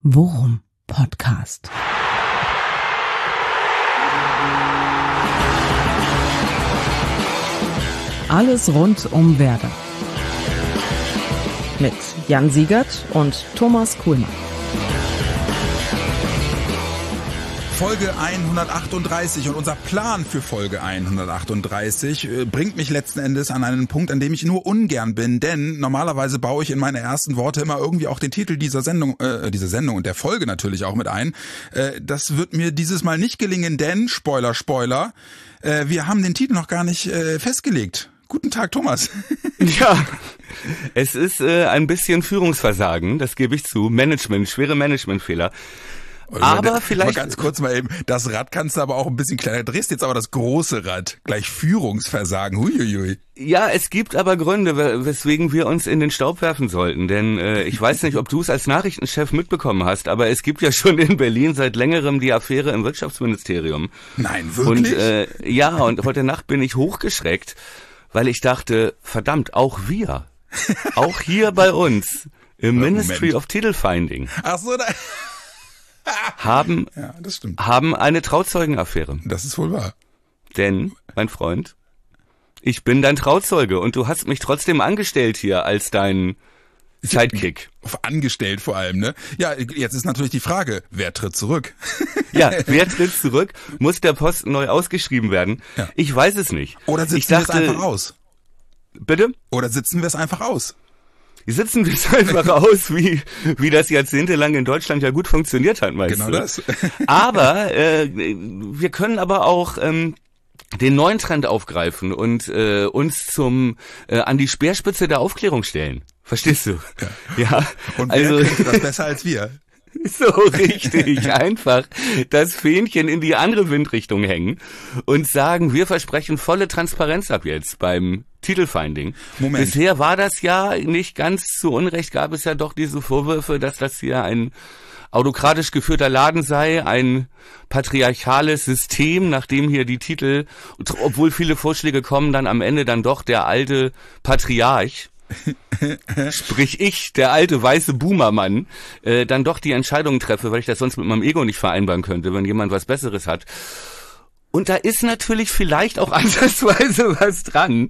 Worum Podcast. Alles rund um Werder. Mit Jan Siegert und Thomas Kuhlmann. Folge 138 und unser Plan für Folge 138 bringt mich letzten Endes an einen Punkt, an dem ich nur ungern bin, denn normalerweise baue ich in meine ersten Worte immer irgendwie auch den Titel dieser Sendung und der Folge natürlich auch mit ein. Das wird mir dieses Mal nicht gelingen, denn, Spoiler, wir haben den Titel noch gar nicht festgelegt. Guten Tag, Thomas. Ja, es ist ein bisschen Führungsversagen, das gebe ich zu. Schwere Managementfehler. Aber vielleicht... Mal ganz kurz mal eben, das Rad kannst du aber auch ein bisschen kleiner. Du drehst jetzt aber das große Rad. Gleich Führungsversagen. Huiuiui. Ja, es gibt aber Gründe, weswegen wir uns in den Staub werfen sollten. Denn ich weiß nicht, ob du es als Nachrichtenchef mitbekommen hast, aber es gibt ja schon in Berlin seit längerem die Affäre im Wirtschaftsministerium. Nein, wirklich? Und heute Nacht bin ich hochgeschreckt, weil ich dachte, verdammt, auch wir, auch hier bei uns im Ministry of Titelfinding. Ach so, da... haben eine Trauzeugenaffäre. Das ist wohl wahr. Denn, mein Freund, ich bin dein Trauzeuge und du hast mich trotzdem angestellt hier als dein Sidekick. Angestellt vor allem, ne? Ja, jetzt ist natürlich die Frage, wer tritt zurück? Ja, wer tritt zurück? Muss der Posten neu ausgeschrieben werden? Ja. Ich weiß es nicht. Oder sitzen wir es einfach aus? Bitte? Oder sitzen wir es einfach aus? Sitzen wir es einfach aus, wie das jahrzehntelang in Deutschland ja gut funktioniert hat, meinst du? Genau das. Aber wir können aber auch den neuen Trend aufgreifen und uns an die Speerspitze der Aufklärung stellen. Verstehst du? Ja. Und wer könnte das besser als wir? So richtig, einfach das Fähnchen in die andere Windrichtung hängen und sagen, wir versprechen volle Transparenz ab jetzt beim Titelfinding. Moment. Bisher war das ja nicht ganz zu Unrecht, gab es ja doch diese Vorwürfe, dass das hier ein autokratisch geführter Laden sei, ein patriarchales System, nachdem hier die Titel, obwohl viele Vorschläge kommen, dann am Ende dann doch der alte Patriarch, sprich ich, der alte weiße Boomermann, dann doch die Entscheidungen treffe, weil ich das sonst mit meinem Ego nicht vereinbaren könnte, wenn jemand was Besseres hat. Und da ist natürlich vielleicht auch ansatzweise was dran.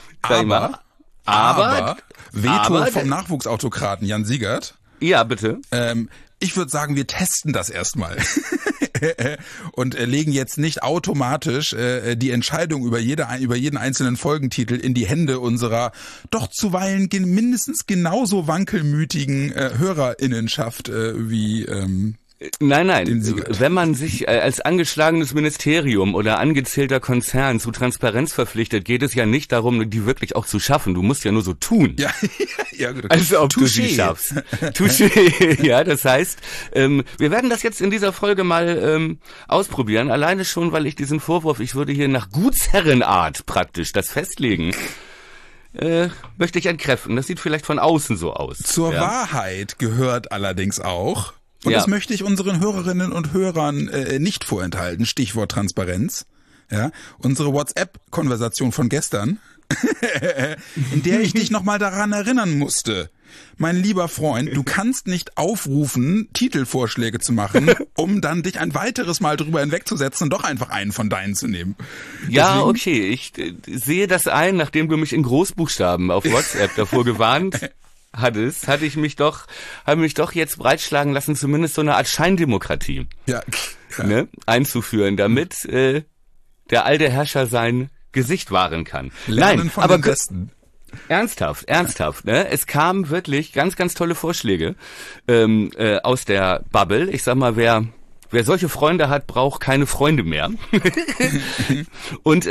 Aber Veto vom Nachwuchsautokraten Jan Siegert. Ja, bitte. Ich würde sagen, wir testen das erstmal und legen jetzt nicht automatisch die Entscheidung über jeden einzelnen Folgentitel in die Hände unserer doch zuweilen mindestens genauso wankelmütigen HörerInnenschaft wie Nein, wenn man sich als angeschlagenes Ministerium oder angezählter Konzern zu Transparenz verpflichtet, geht es ja nicht darum, die wirklich auch zu schaffen. Du musst ja nur so tun. Ja gut. Also ob du sie schaffst. Touché. Ja, das heißt, wir werden das jetzt in dieser Folge mal ausprobieren. Alleine schon, weil ich diesen Vorwurf, ich würde hier nach Gutsherrenart praktisch das festlegen, möchte ich entkräften. Das sieht vielleicht von außen so aus. Zur Wahrheit gehört allerdings auch, und das möchte ich unseren Hörerinnen und Hörern nicht vorenthalten, Stichwort Transparenz, ja, unsere WhatsApp-Konversation von gestern, in der ich dich nochmal daran erinnern musste. Mein lieber Freund, du kannst nicht aufrufen, Titelvorschläge zu machen, um dann dich ein weiteres Mal drüber hinwegzusetzen und doch einfach einen von deinen zu nehmen. Ja, deswegen, okay, ich sehe das ein, nachdem du mich in Großbuchstaben auf WhatsApp davor gewarnt habe ich mich doch jetzt breitschlagen lassen, zumindest so eine Art Scheindemokratie einzuführen, damit der alte Herrscher sein Gesicht wahren kann. Lernen von den Besten. Ernsthaft, ne? Es kamen wirklich ganz, ganz tolle Vorschläge aus der Bubble. Ich sag mal, wer solche Freunde hat, braucht keine Freunde mehr. Und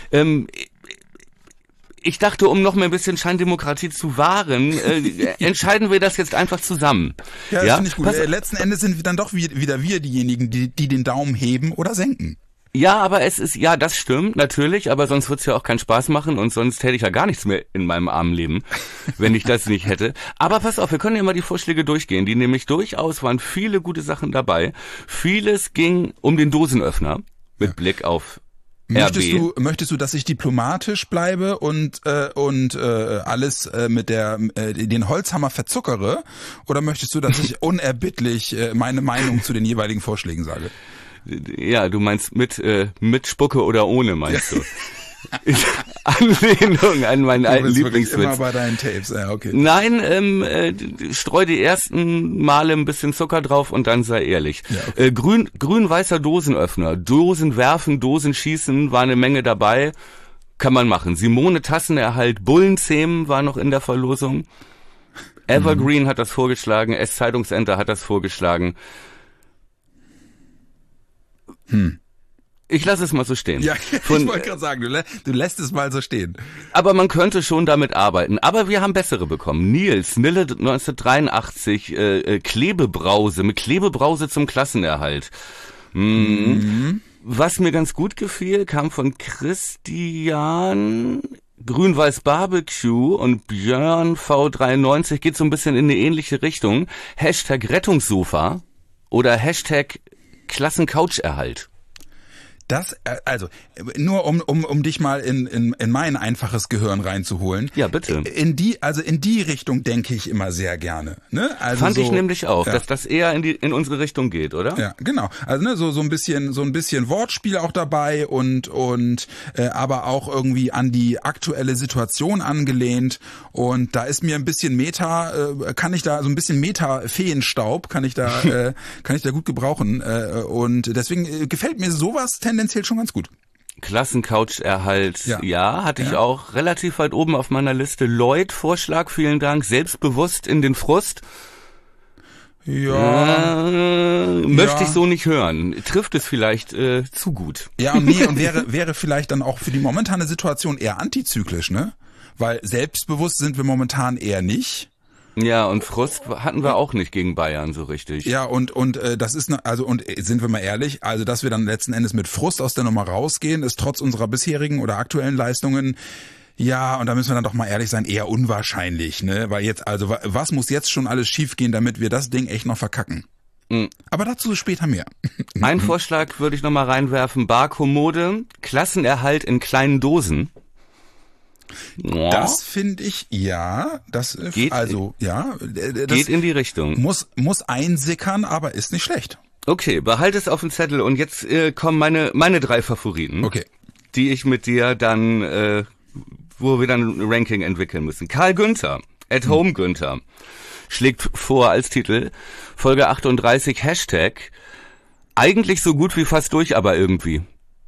ich dachte, um noch mal ein bisschen Scheindemokratie zu wahren, entscheiden wir das jetzt einfach zusammen. Ja, das finde ich gut. Letzten Endes sind wir dann doch wieder wir diejenigen, die den Daumen heben oder senken. Ja, aber das stimmt, natürlich, aber sonst wird's ja auch keinen Spaß machen und sonst hätte ich ja gar nichts mehr in meinem armen Leben, wenn ich das nicht hätte. Aber pass auf, wir können ja mal die Vorschläge durchgehen, die nämlich durchaus waren viele gute Sachen dabei. Vieles ging um den Dosenöffner mit Blick auf Möchtest du, dass ich diplomatisch bleibe und alles mit den Holzhammer verzuckere, oder möchtest du, dass ich unerbittlich meine Meinung zu den jeweiligen Vorschlägen sage? Ja, du meinst mit Spucke oder ohne, meinst du? Anlehnung an meinen alten Lieblingswitz. Immer bei deinen Tapes, ja, okay. Nein, streu die ersten Male ein bisschen Zucker drauf und dann sei ehrlich. Ja, okay. Grün-weißer Dosenöffner, Dosen werfen, Dosen schießen, war eine Menge dabei. Kann man machen. Simone Tassenerhalt, Bullenzähmen war noch in der Verlosung. Evergreen hat das vorgeschlagen, S-Zeitungsenter hat das vorgeschlagen. Ich lasse es mal so stehen. Ja, ich wollte gerade sagen, du lässt es mal so stehen. Aber man könnte schon damit arbeiten. Aber wir haben bessere bekommen. Nils, Nille 1983, Klebebrause, mit Klebebrause zum Klassenerhalt. Was mir ganz gut gefiel, kam von Christian, Grün-Weiß Barbecue und Björn V93, geht so ein bisschen in eine ähnliche Richtung. Hashtag Rettungssofa oder Hashtag Klassencoucherhalt. Das, also, nur um dich mal in mein einfaches Gehirn reinzuholen. Ja, bitte. In die Richtung denke ich immer sehr gerne, ne? Also Fand ich so, nämlich auch, ja. dass das eher in unsere Richtung geht, oder? Ja, genau. Also, ne, so ein bisschen Wortspiel auch dabei und aber auch irgendwie an die aktuelle Situation angelehnt, und da ist mir ein bisschen kann ich da Meta-Feenstaub kann ich da gut gebrauchen, und deswegen gefällt mir sowas tendenziell schon ganz gut. Klassencoucherhalt, ja, hatte ich auch relativ weit oben auf meiner Liste. Lloyd, Vorschlag, vielen Dank. Selbstbewusst in den Frust. Möchte ich so nicht hören. Trifft es vielleicht zu gut. Ja, und wäre vielleicht dann auch für die momentane Situation eher antizyklisch, ne? Weil selbstbewusst sind wir momentan eher nicht. Ja, und Frust hatten wir auch nicht gegen Bayern so richtig. Ja, und das ist, und sind wir mal ehrlich, also dass wir dann letzten Endes mit Frust aus der Nummer rausgehen, ist trotz unserer bisherigen oder aktuellen Leistungen, ja, und da müssen wir dann doch mal ehrlich sein, eher unwahrscheinlich, ne? Weil jetzt, also was muss jetzt schon alles schiefgehen, damit wir das Ding echt noch verkacken? Aber dazu später mehr. Ein Vorschlag würde ich noch mal reinwerfen: Barkommode, Klassenerhalt in kleinen Dosen. Das finde ich, das geht in die Richtung. Muss einsickern, aber ist nicht schlecht. Okay, behalte es auf den Zettel, und jetzt kommen meine 3 Favoriten. Okay. Die ich mit dir dann, wo wir dann ein Ranking entwickeln müssen. Karl Günther, @home Günther, schlägt vor als Titel Folge 38 Hashtag eigentlich so gut wie fast durch, aber irgendwie.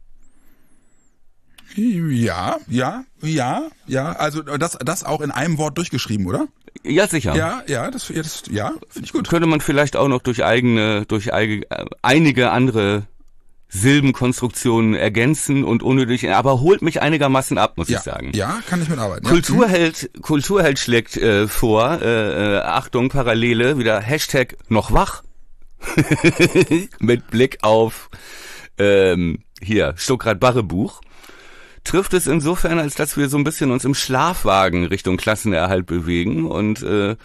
Ja, also das auch in einem Wort durchgeschrieben, oder? Ja, sicher. Ja, das finde ich gut. Könnte man vielleicht auch noch durch einige andere Silbenkonstruktionen ergänzen und unnötig, aber holt mich einigermaßen ab, muss ich sagen. Ja, kann ich mitarbeiten. Kulturheld schlägt vor, Achtung, Parallele, wieder Hashtag noch wach, mit Blick auf, hier, Stuckrad-Barre-Buch. Trifft es insofern, als dass wir so ein bisschen uns im Schlafwagen Richtung Klassenerhalt bewegen, und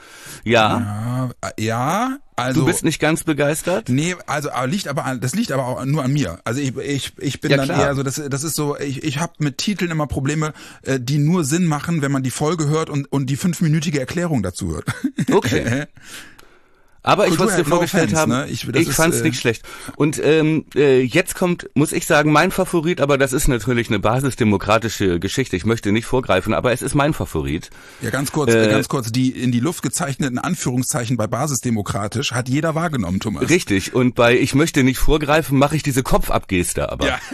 also du bist nicht ganz begeistert? Nee, also das liegt aber auch nur an mir. Also ich bin dann eher so, das ist so, ich habe mit Titeln immer Probleme, die nur Sinn machen, wenn man die Folge hört und die 5-minütige Erklärung dazu hört. Okay. Aber ich wollte es dir vorgestellt haben, ne? Ich fand es nicht schlecht. Und jetzt kommt, muss ich sagen, mein Favorit, aber das ist natürlich eine basisdemokratische Geschichte. Ich möchte nicht vorgreifen, aber es ist mein Favorit. Ja, ganz kurz, die in die Luft gezeichneten Anführungszeichen bei basisdemokratisch hat jeder wahrgenommen, Thomas. Richtig, und bei ich möchte nicht vorgreifen mache ich diese Kopfabgeste aber. Ja.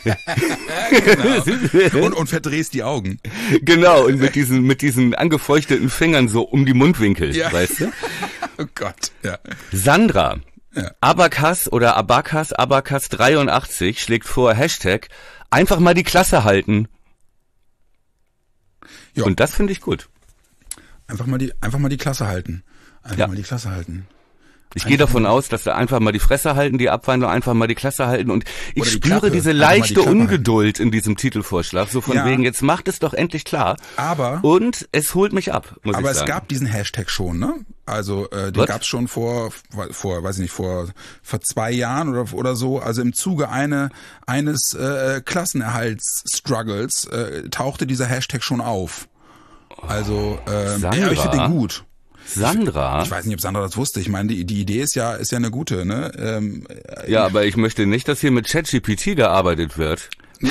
Genau. und verdrehst die Augen. Genau, und mit diesen angefeuchteten Fingern so um die Mundwinkel, weißt du? Oh Gott, ja. Sandra, Abakas 83 schlägt vor Hashtag einfach mal die Klasse halten. Ja. Und das finde ich gut. Einfach mal die Klasse halten. Mal die Klasse halten. Ich gehe davon aus, dass sie einfach mal die Fresse halten, die Abwandlung einfach mal die Klasse halten und ich spüre diese leichte Ungeduld in diesem Titelvorschlag, so von wegen, jetzt macht es doch endlich klar. Und es holt mich ab, muss ich sagen. Aber es gab diesen Hashtag schon, ne? Also den gab's schon vor, weiß ich nicht, vor 2 Jahren oder so. Also im Zuge eines Klassenerhaltsstruggles tauchte dieser Hashtag schon auf. Also ich finde den gut. Sandra? Ich weiß nicht, ob Sandra das wusste. Ich meine, die Idee ist ja eine gute, ne? Ja, aber ich möchte nicht, dass hier mit ChatGPT gearbeitet wird.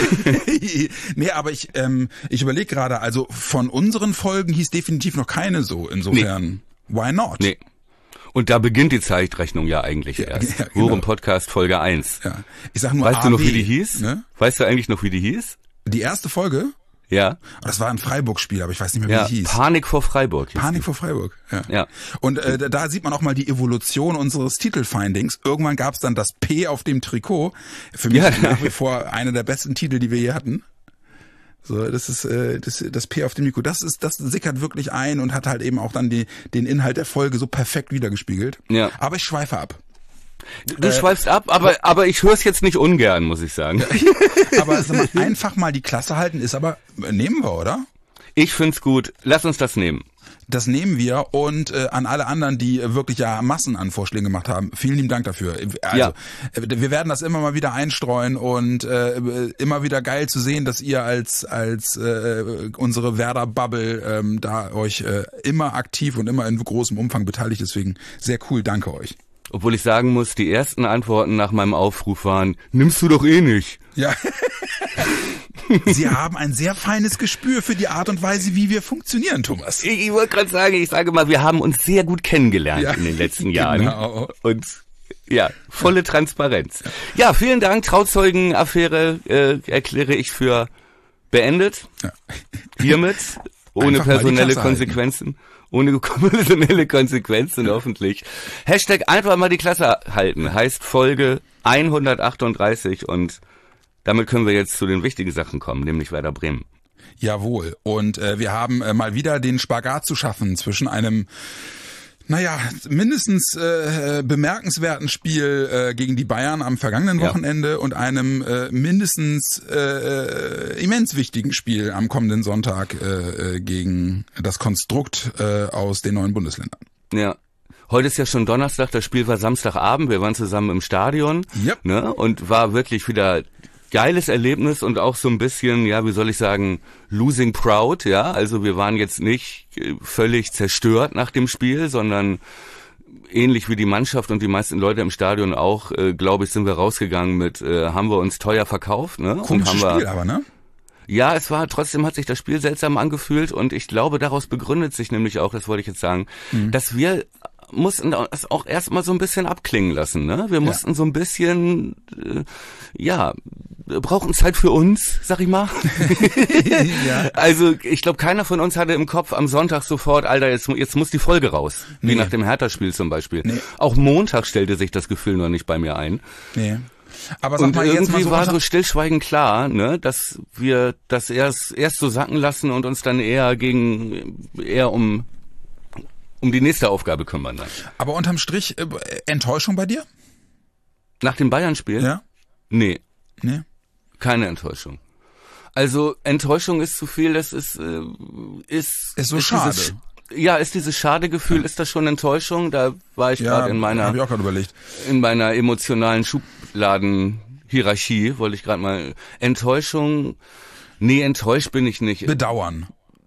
Nee, aber ich überlege gerade, also von unseren Folgen hieß definitiv noch keine so. Insofern, why not? Nee. Und da beginnt die Zeitrechnung ja eigentlich erst. Ja, genau. Worum Podcast Folge 1. Ja. Ich sag nur Weißt du noch, wie die hieß? Ne? Weißt du eigentlich noch, wie die hieß? Die erste Folge? Ja. Das war ein Freiburg-Spiel, aber ich weiß nicht mehr, wie die hieß. Panik vor Freiburg. Panik vor Freiburg, ja. Und da sieht man auch mal die Evolution unseres Titelfindings. Irgendwann gab's dann das P auf dem Trikot. Für mich nach wie vor einer der besten Titel, die wir je hatten. So, das ist das P auf dem Trikot. Das sickert wirklich ein und hat halt eben auch dann den Inhalt der Folge so perfekt wiedergespiegelt. Ja. Aber ich schweife ab. Du schweifst ab, aber ich höre es jetzt nicht ungern, muss ich sagen. Aber einfach mal die Klasse halten ist aber, nehmen wir, oder? Ich find's gut. Lass uns das nehmen. Das nehmen wir und an alle anderen, die wirklich ja Massen an Vorschlägen gemacht haben, vielen lieben Dank dafür. Also wir werden das immer mal wieder einstreuen und immer wieder geil zu sehen, dass ihr als unsere Werder-Bubble da euch immer aktiv und immer in großem Umfang beteiligt. Deswegen sehr cool, danke euch. Obwohl ich sagen muss, die ersten Antworten nach meinem Aufruf waren, nimmst du doch eh nicht. Ja. Sie haben ein sehr feines Gespür für die Art und Weise, wie wir funktionieren, Thomas. Ich wollte gerade sagen, ich sage mal, wir haben uns sehr gut kennengelernt in den letzten Jahren. Genau. Und volle Transparenz. Ja, vielen Dank. Trauzeugenaffäre erkläre ich für beendet. Ja. Hiermit, ohne personelle Konsequenzen. Ohne personelle Konsequenzen hoffentlich. Hashtag einfach mal die Klasse halten heißt Folge 138 und damit können wir jetzt zu den wichtigen Sachen kommen, nämlich Werder Bremen. Jawohl. Und wir haben mal wieder den Spagat zu schaffen zwischen einem mindestens bemerkenswerten Spiel gegen die Bayern am vergangenen Wochenende und einem mindestens immens wichtigen Spiel am kommenden Sonntag gegen das Konstrukt aus den 9 Bundesländern. Ja. Heute ist ja schon Donnerstag, das Spiel war Samstagabend, wir waren zusammen im Stadion ne, und war wirklich wieder geiles Erlebnis und auch so ein bisschen, wie soll ich sagen, losing proud, also wir waren jetzt nicht völlig zerstört nach dem Spiel, sondern ähnlich wie die Mannschaft und die meisten Leute im Stadion auch, glaube ich, sind wir rausgegangen mit, haben wir uns teuer verkauft, ne? Komisches Spiel aber, ne? Ja, trotzdem hat sich das Spiel seltsam angefühlt und ich glaube, daraus begründet sich nämlich auch, das wollte ich jetzt sagen, dass wir mussten das auch erstmal so ein bisschen abklingen lassen, ne? Wir mussten so ein bisschen, brauchen Zeit für uns, sag ich mal. Also ich glaube, keiner von uns hatte im Kopf am Sonntag sofort, Alter, jetzt muss die Folge raus. Wie nach dem Hertha-Spiel zum Beispiel. Nee. Auch Montag stellte sich das Gefühl noch nicht bei mir ein. Nee. Aber sag und mal, irgendwie jetzt mal so war so stillschweigend klar, ne, dass wir das erst so sacken lassen und uns dann eher um die nächste Aufgabe kümmern dann. Aber unterm Strich Enttäuschung bei dir? Nach dem Bayern-Spiel? Ja. Nee. Keine Enttäuschung. Also Enttäuschung ist zu viel, das ist so schade. Ist dieses Schade-Gefühl, ist das schon Enttäuschung? Da war ich gerade in meiner, hab ich auch gerade überlegt. In meiner emotionalen Schubladen-Hierarchie, wollte ich gerade mal. Enttäuschung, nee, enttäuscht bin ich nicht. Bedauern.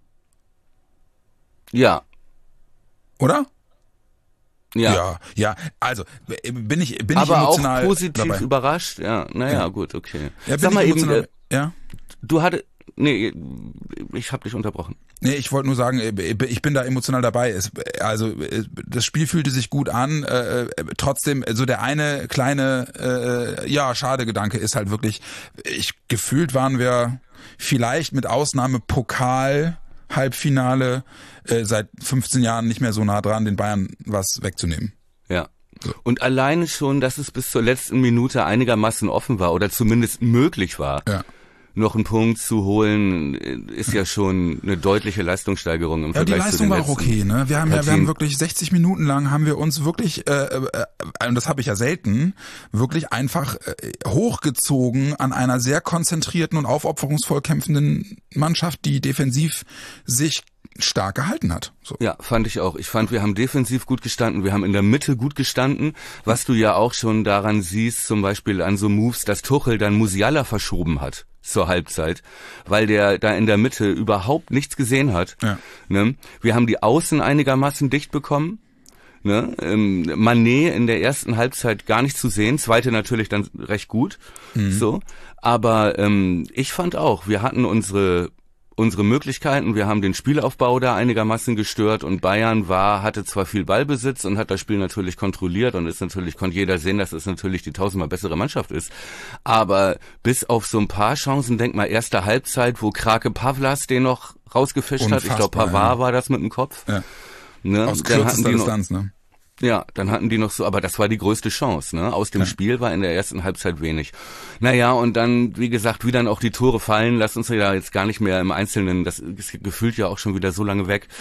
Ja. Oder? Ja, also bin ich aber emotional auch positiv dabei. Überrascht, gut, okay. Ja, sag mal eben, nee, ich habe dich unterbrochen. Nee, ich wollte nur sagen, ich bin da emotional dabei. Das Spiel fühlte sich gut an, trotzdem, so der eine kleine, Schade-Gedanke ist halt wirklich, gefühlt waren wir vielleicht mit Ausnahme Pokal, Halbfinale, seit 15 Jahren nicht mehr so nah dran, den Bayern was wegzunehmen. Ja. Und alleine schon, dass es bis zur letzten Minute einigermaßen offen war oder zumindest möglich war, noch einen Punkt zu holen, ist ja schon eine deutliche Leistungssteigerung im Vergleich zu den letzten. Ja, die Leistung war auch okay, ne? Wir haben wirklich 60 Minuten lang haben wir uns wirklich, und das habe ich ja selten, wirklich einfach hochgezogen an einer sehr konzentrierten und aufopferungsvoll kämpfenden Mannschaft, die defensiv sich stark gehalten hat. So. Ja, fand ich auch. Ich fand, wir haben defensiv gut gestanden, wir haben in der Mitte gut gestanden, was du ja auch schon daran siehst, zum Beispiel an so Moves, dass Tuchel dann Musiala verschoben hat zur Halbzeit, weil der da in der Mitte überhaupt nichts gesehen hat. Ja. Ne? Wir haben die Außen einigermaßen dicht bekommen. Ne? Mané in der ersten Halbzeit gar nicht zu sehen, zweite natürlich dann recht gut. So, aber ich fand auch, wir hatten unsere Möglichkeiten, wir haben den Spielaufbau da einigermaßen gestört und Bayern hatte zwar viel Ballbesitz und hat das Spiel natürlich kontrolliert und konnte jeder sehen, dass es natürlich die tausendmal bessere Mannschaft ist, aber bis auf so ein paar Chancen, denk mal erste Halbzeit, wo Krake Pavlas den noch rausgefischt hat, ich glaube Pavard war das mit dem Kopf. Ja. Ne? Aus kürzester Distanz, ne? Ja, dann hatten die noch so, aber das war die größte Chance, ne? Aus dem Spiel war in der ersten Halbzeit wenig. Naja, und dann, wie gesagt, wie dann auch die Tore fallen, lass uns ja jetzt gar nicht mehr im Einzelnen, das ist gefühlt ja auch schon wieder so lange weg.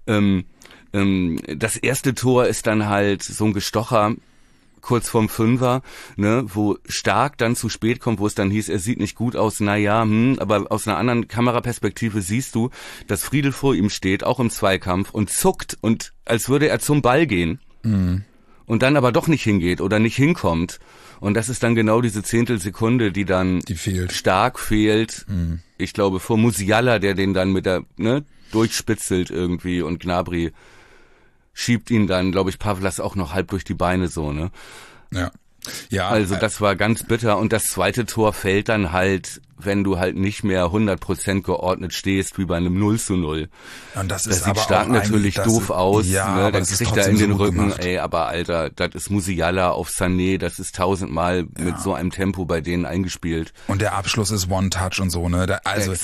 Das erste Tor ist dann halt so ein Gestocher, kurz vorm Fünfer, ne, wo Stark dann zu spät kommt, wo es dann hieß, er sieht nicht gut aus, aber aus einer anderen Kameraperspektive siehst du, dass Friedel vor ihm steht, auch im Zweikampf und zuckt und als würde er zum Ball gehen. Und dann aber doch nicht hingeht oder nicht hinkommt. Und das ist dann genau diese Zehntelsekunde, die fehlt. Stark fehlt. Ich glaube, vor Musiala, der den dann mit der, durchspitzelt irgendwie und Gnabry schiebt ihn dann, glaube ich, Pavlas auch noch halb durch die Beine so, ne? Ja. Ja. Also das war ganz bitter und das zweite Tor fällt dann halt, wenn du halt nicht mehr 100% geordnet stehst, wie bei einem 0:0. Und das sieht aber Stark natürlich doof aus, ja, ne? Dann kriegt er in den Rücken, aber Alter, das ist Musiala auf Sané, das ist 1000-mal mit so einem Tempo bei denen eingespielt. Und der Abschluss ist One-Touch und so, ne?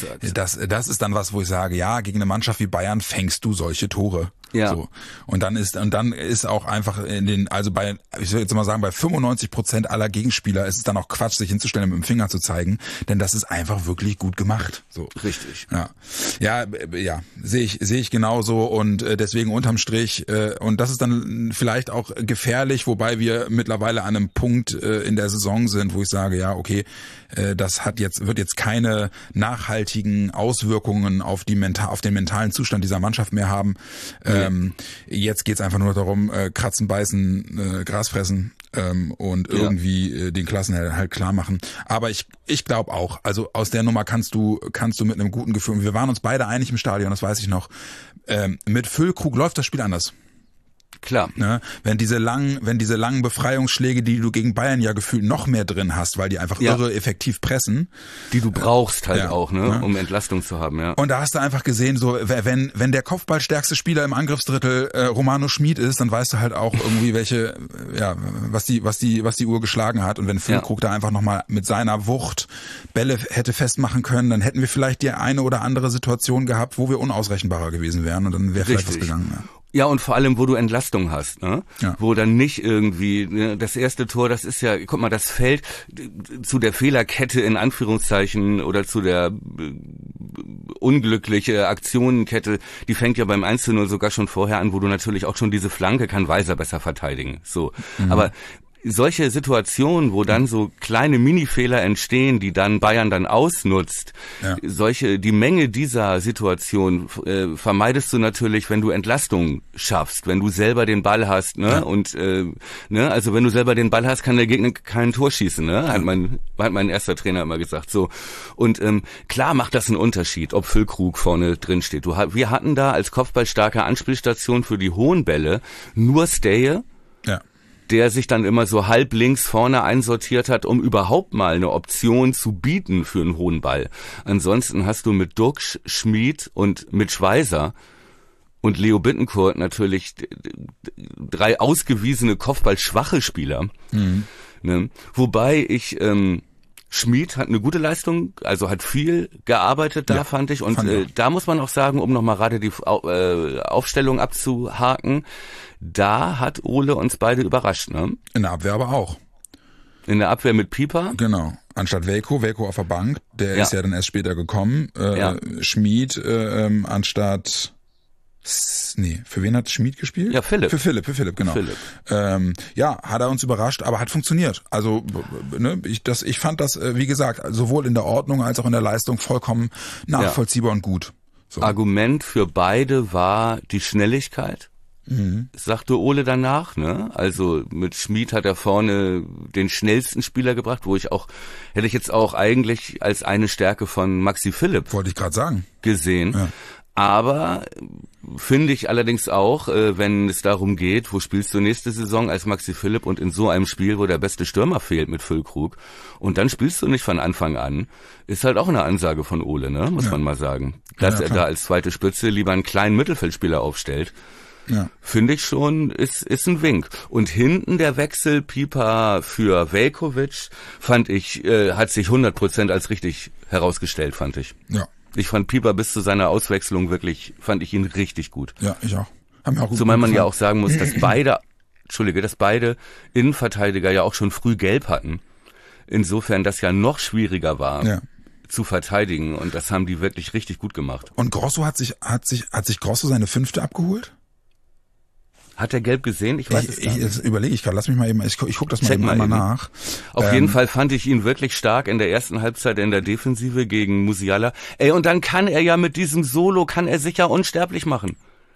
Das ist dann was, wo ich sage, ja, gegen eine Mannschaft wie Bayern fängst du solche Tore. Ja. So. Und dann ist auch einfach ich würde jetzt mal sagen, bei 95% aller Gegenspieler ist es dann auch Quatsch, sich hinzustellen und mit dem Finger zu zeigen, denn das ist einfach wirklich gut gemacht. So. Richtig. Ja, sehe ich genauso und deswegen unterm Strich und das ist dann vielleicht auch gefährlich, wobei wir mittlerweile an einem Punkt in der Saison sind, wo ich sage, ja, okay, das wird jetzt keine nachhaltigen Auswirkungen auf den mentalen Zustand dieser Mannschaft mehr haben. Jetzt geht's einfach nur darum, kratzen, beißen, Gras fressen und irgendwie den Klassenerhalt halt klar machen. Aber ich glaube auch, also aus der Nummer kannst du mit einem guten Gefühl, wir waren uns beide einig im Stadion, das weiß ich noch, mit Füllkrug läuft das Spiel anders. Klar. Ne? Wenn diese langen Befreiungsschläge, die du gegen Bayern ja gefühlt noch mehr drin hast, weil die einfach irre effektiv pressen. Die du brauchst halt auch, ne? Um Entlastung zu haben, ja. Und da hast du einfach gesehen, so, wenn der kopfballstärkste Spieler im Angriffsdrittel Romano Schmid ist, dann weißt du halt auch irgendwie was die Uhr geschlagen hat. Und wenn Füllkrug da einfach nochmal mit seiner Wucht Bälle hätte festmachen können, dann hätten wir vielleicht die eine oder andere Situation gehabt, wo wir unausrechenbarer gewesen wären und dann wäre vielleicht was gegangen. Ja. Ja, und vor allem, wo du Entlastung hast, ne? Ja. Wo dann nicht irgendwie, ne, das erste Tor, das ist ja, guck mal, das fällt zu der Fehlerkette in Anführungszeichen oder zu der unglückliche Aktionenkette, die fängt ja beim 1:0 sogar schon vorher an, wo du natürlich auch schon diese Flanke kann Weiser besser verteidigen, so. Aber solche Situationen, wo dann so kleine Minifehler entstehen, die dann Bayern dann ausnutzt, die Menge dieser Situation vermeidest du natürlich, wenn du Entlastung schaffst, wenn du selber den Ball hast, ne? Ja. Und also wenn du selber den Ball hast, kann der Gegner kein Tor schießen, ne? Hat mein erster Trainer immer gesagt, so. Und klar macht das einen Unterschied, ob Füllkrug vorne drin steht. Wir hatten da als kopfballstarke Anspielstation für die hohen Bälle nur Steje. Ja. Der sich dann immer so halb links vorne einsortiert hat, um überhaupt mal eine Option zu bieten für einen hohen Ball. Ansonsten hast du mit Duxch, Schmid und mit Schweizer und Leo Bittencourt natürlich 3 ausgewiesene kopfballschwache Spieler. Ne? Wobei Schmid hat eine gute Leistung, also hat viel gearbeitet da, fand ich. Und da muss man auch sagen, um nochmal gerade die Aufstellung abzuhaken, da hat Ole uns beide überrascht, ne? In der Abwehr aber auch. In der Abwehr mit Pieper? Genau. Anstatt Velko auf der Bank, der ist ja dann erst später gekommen. Schmid anstatt... Nee, für wen hat Schmid gespielt? Ja, Philipp. Für Philipp, genau. Philipp. Hat er uns überrascht, aber hat funktioniert. Also ich fand das, wie gesagt, sowohl in der Ordnung als auch in der Leistung vollkommen nachvollziehbar und gut. So. Argument für beide war die Schnelligkeit. Sagte Ole danach, ne? Also mit Schmid hat er vorne den schnellsten Spieler gebracht, hätte ich jetzt auch eigentlich als eine Stärke von Maxi Philipp. Wollte ich gerade sagen. Gesehen. Ja. Aber finde ich allerdings auch, wenn es darum geht, wo spielst du nächste Saison als Maxi Philipp und in so einem Spiel, wo der beste Stürmer fehlt mit Füllkrug und dann spielst du nicht von Anfang an, ist halt auch eine Ansage von Ole, ne? Muss man mal sagen. Dass er da als zweite Spitze lieber einen kleinen Mittelfeldspieler aufstellt. Ja. Finde ich schon, ist ein Wink. Und hinten der Wechsel Pieper für Veljković, fand ich, hat sich 100% als richtig herausgestellt, fand ich. Ja. Ich fand Pieper bis zu seiner Auswechslung fand ich ihn richtig gut. Ja, ich auch. Haben mir auch gut Zumal man ja auch sagen muss, dass beide Innenverteidiger ja auch schon früh gelb hatten. Insofern das ja noch schwieriger war. Zu verteidigen und das haben die wirklich richtig gut gemacht. Und Grosso hat sich Grosso seine 5. abgeholt? Hat er gelb gesehen? Ich weiß es gar nicht. Das überlege ich gerade. Lass mich mal eben, ich guck das mal eben einmal nach. Auf jeden Fall fand ich ihn wirklich stark in der ersten Halbzeit in der Defensive gegen Musiala. Und dann kann er ja mit diesem Solo, kann er sich ja unsterblich machen.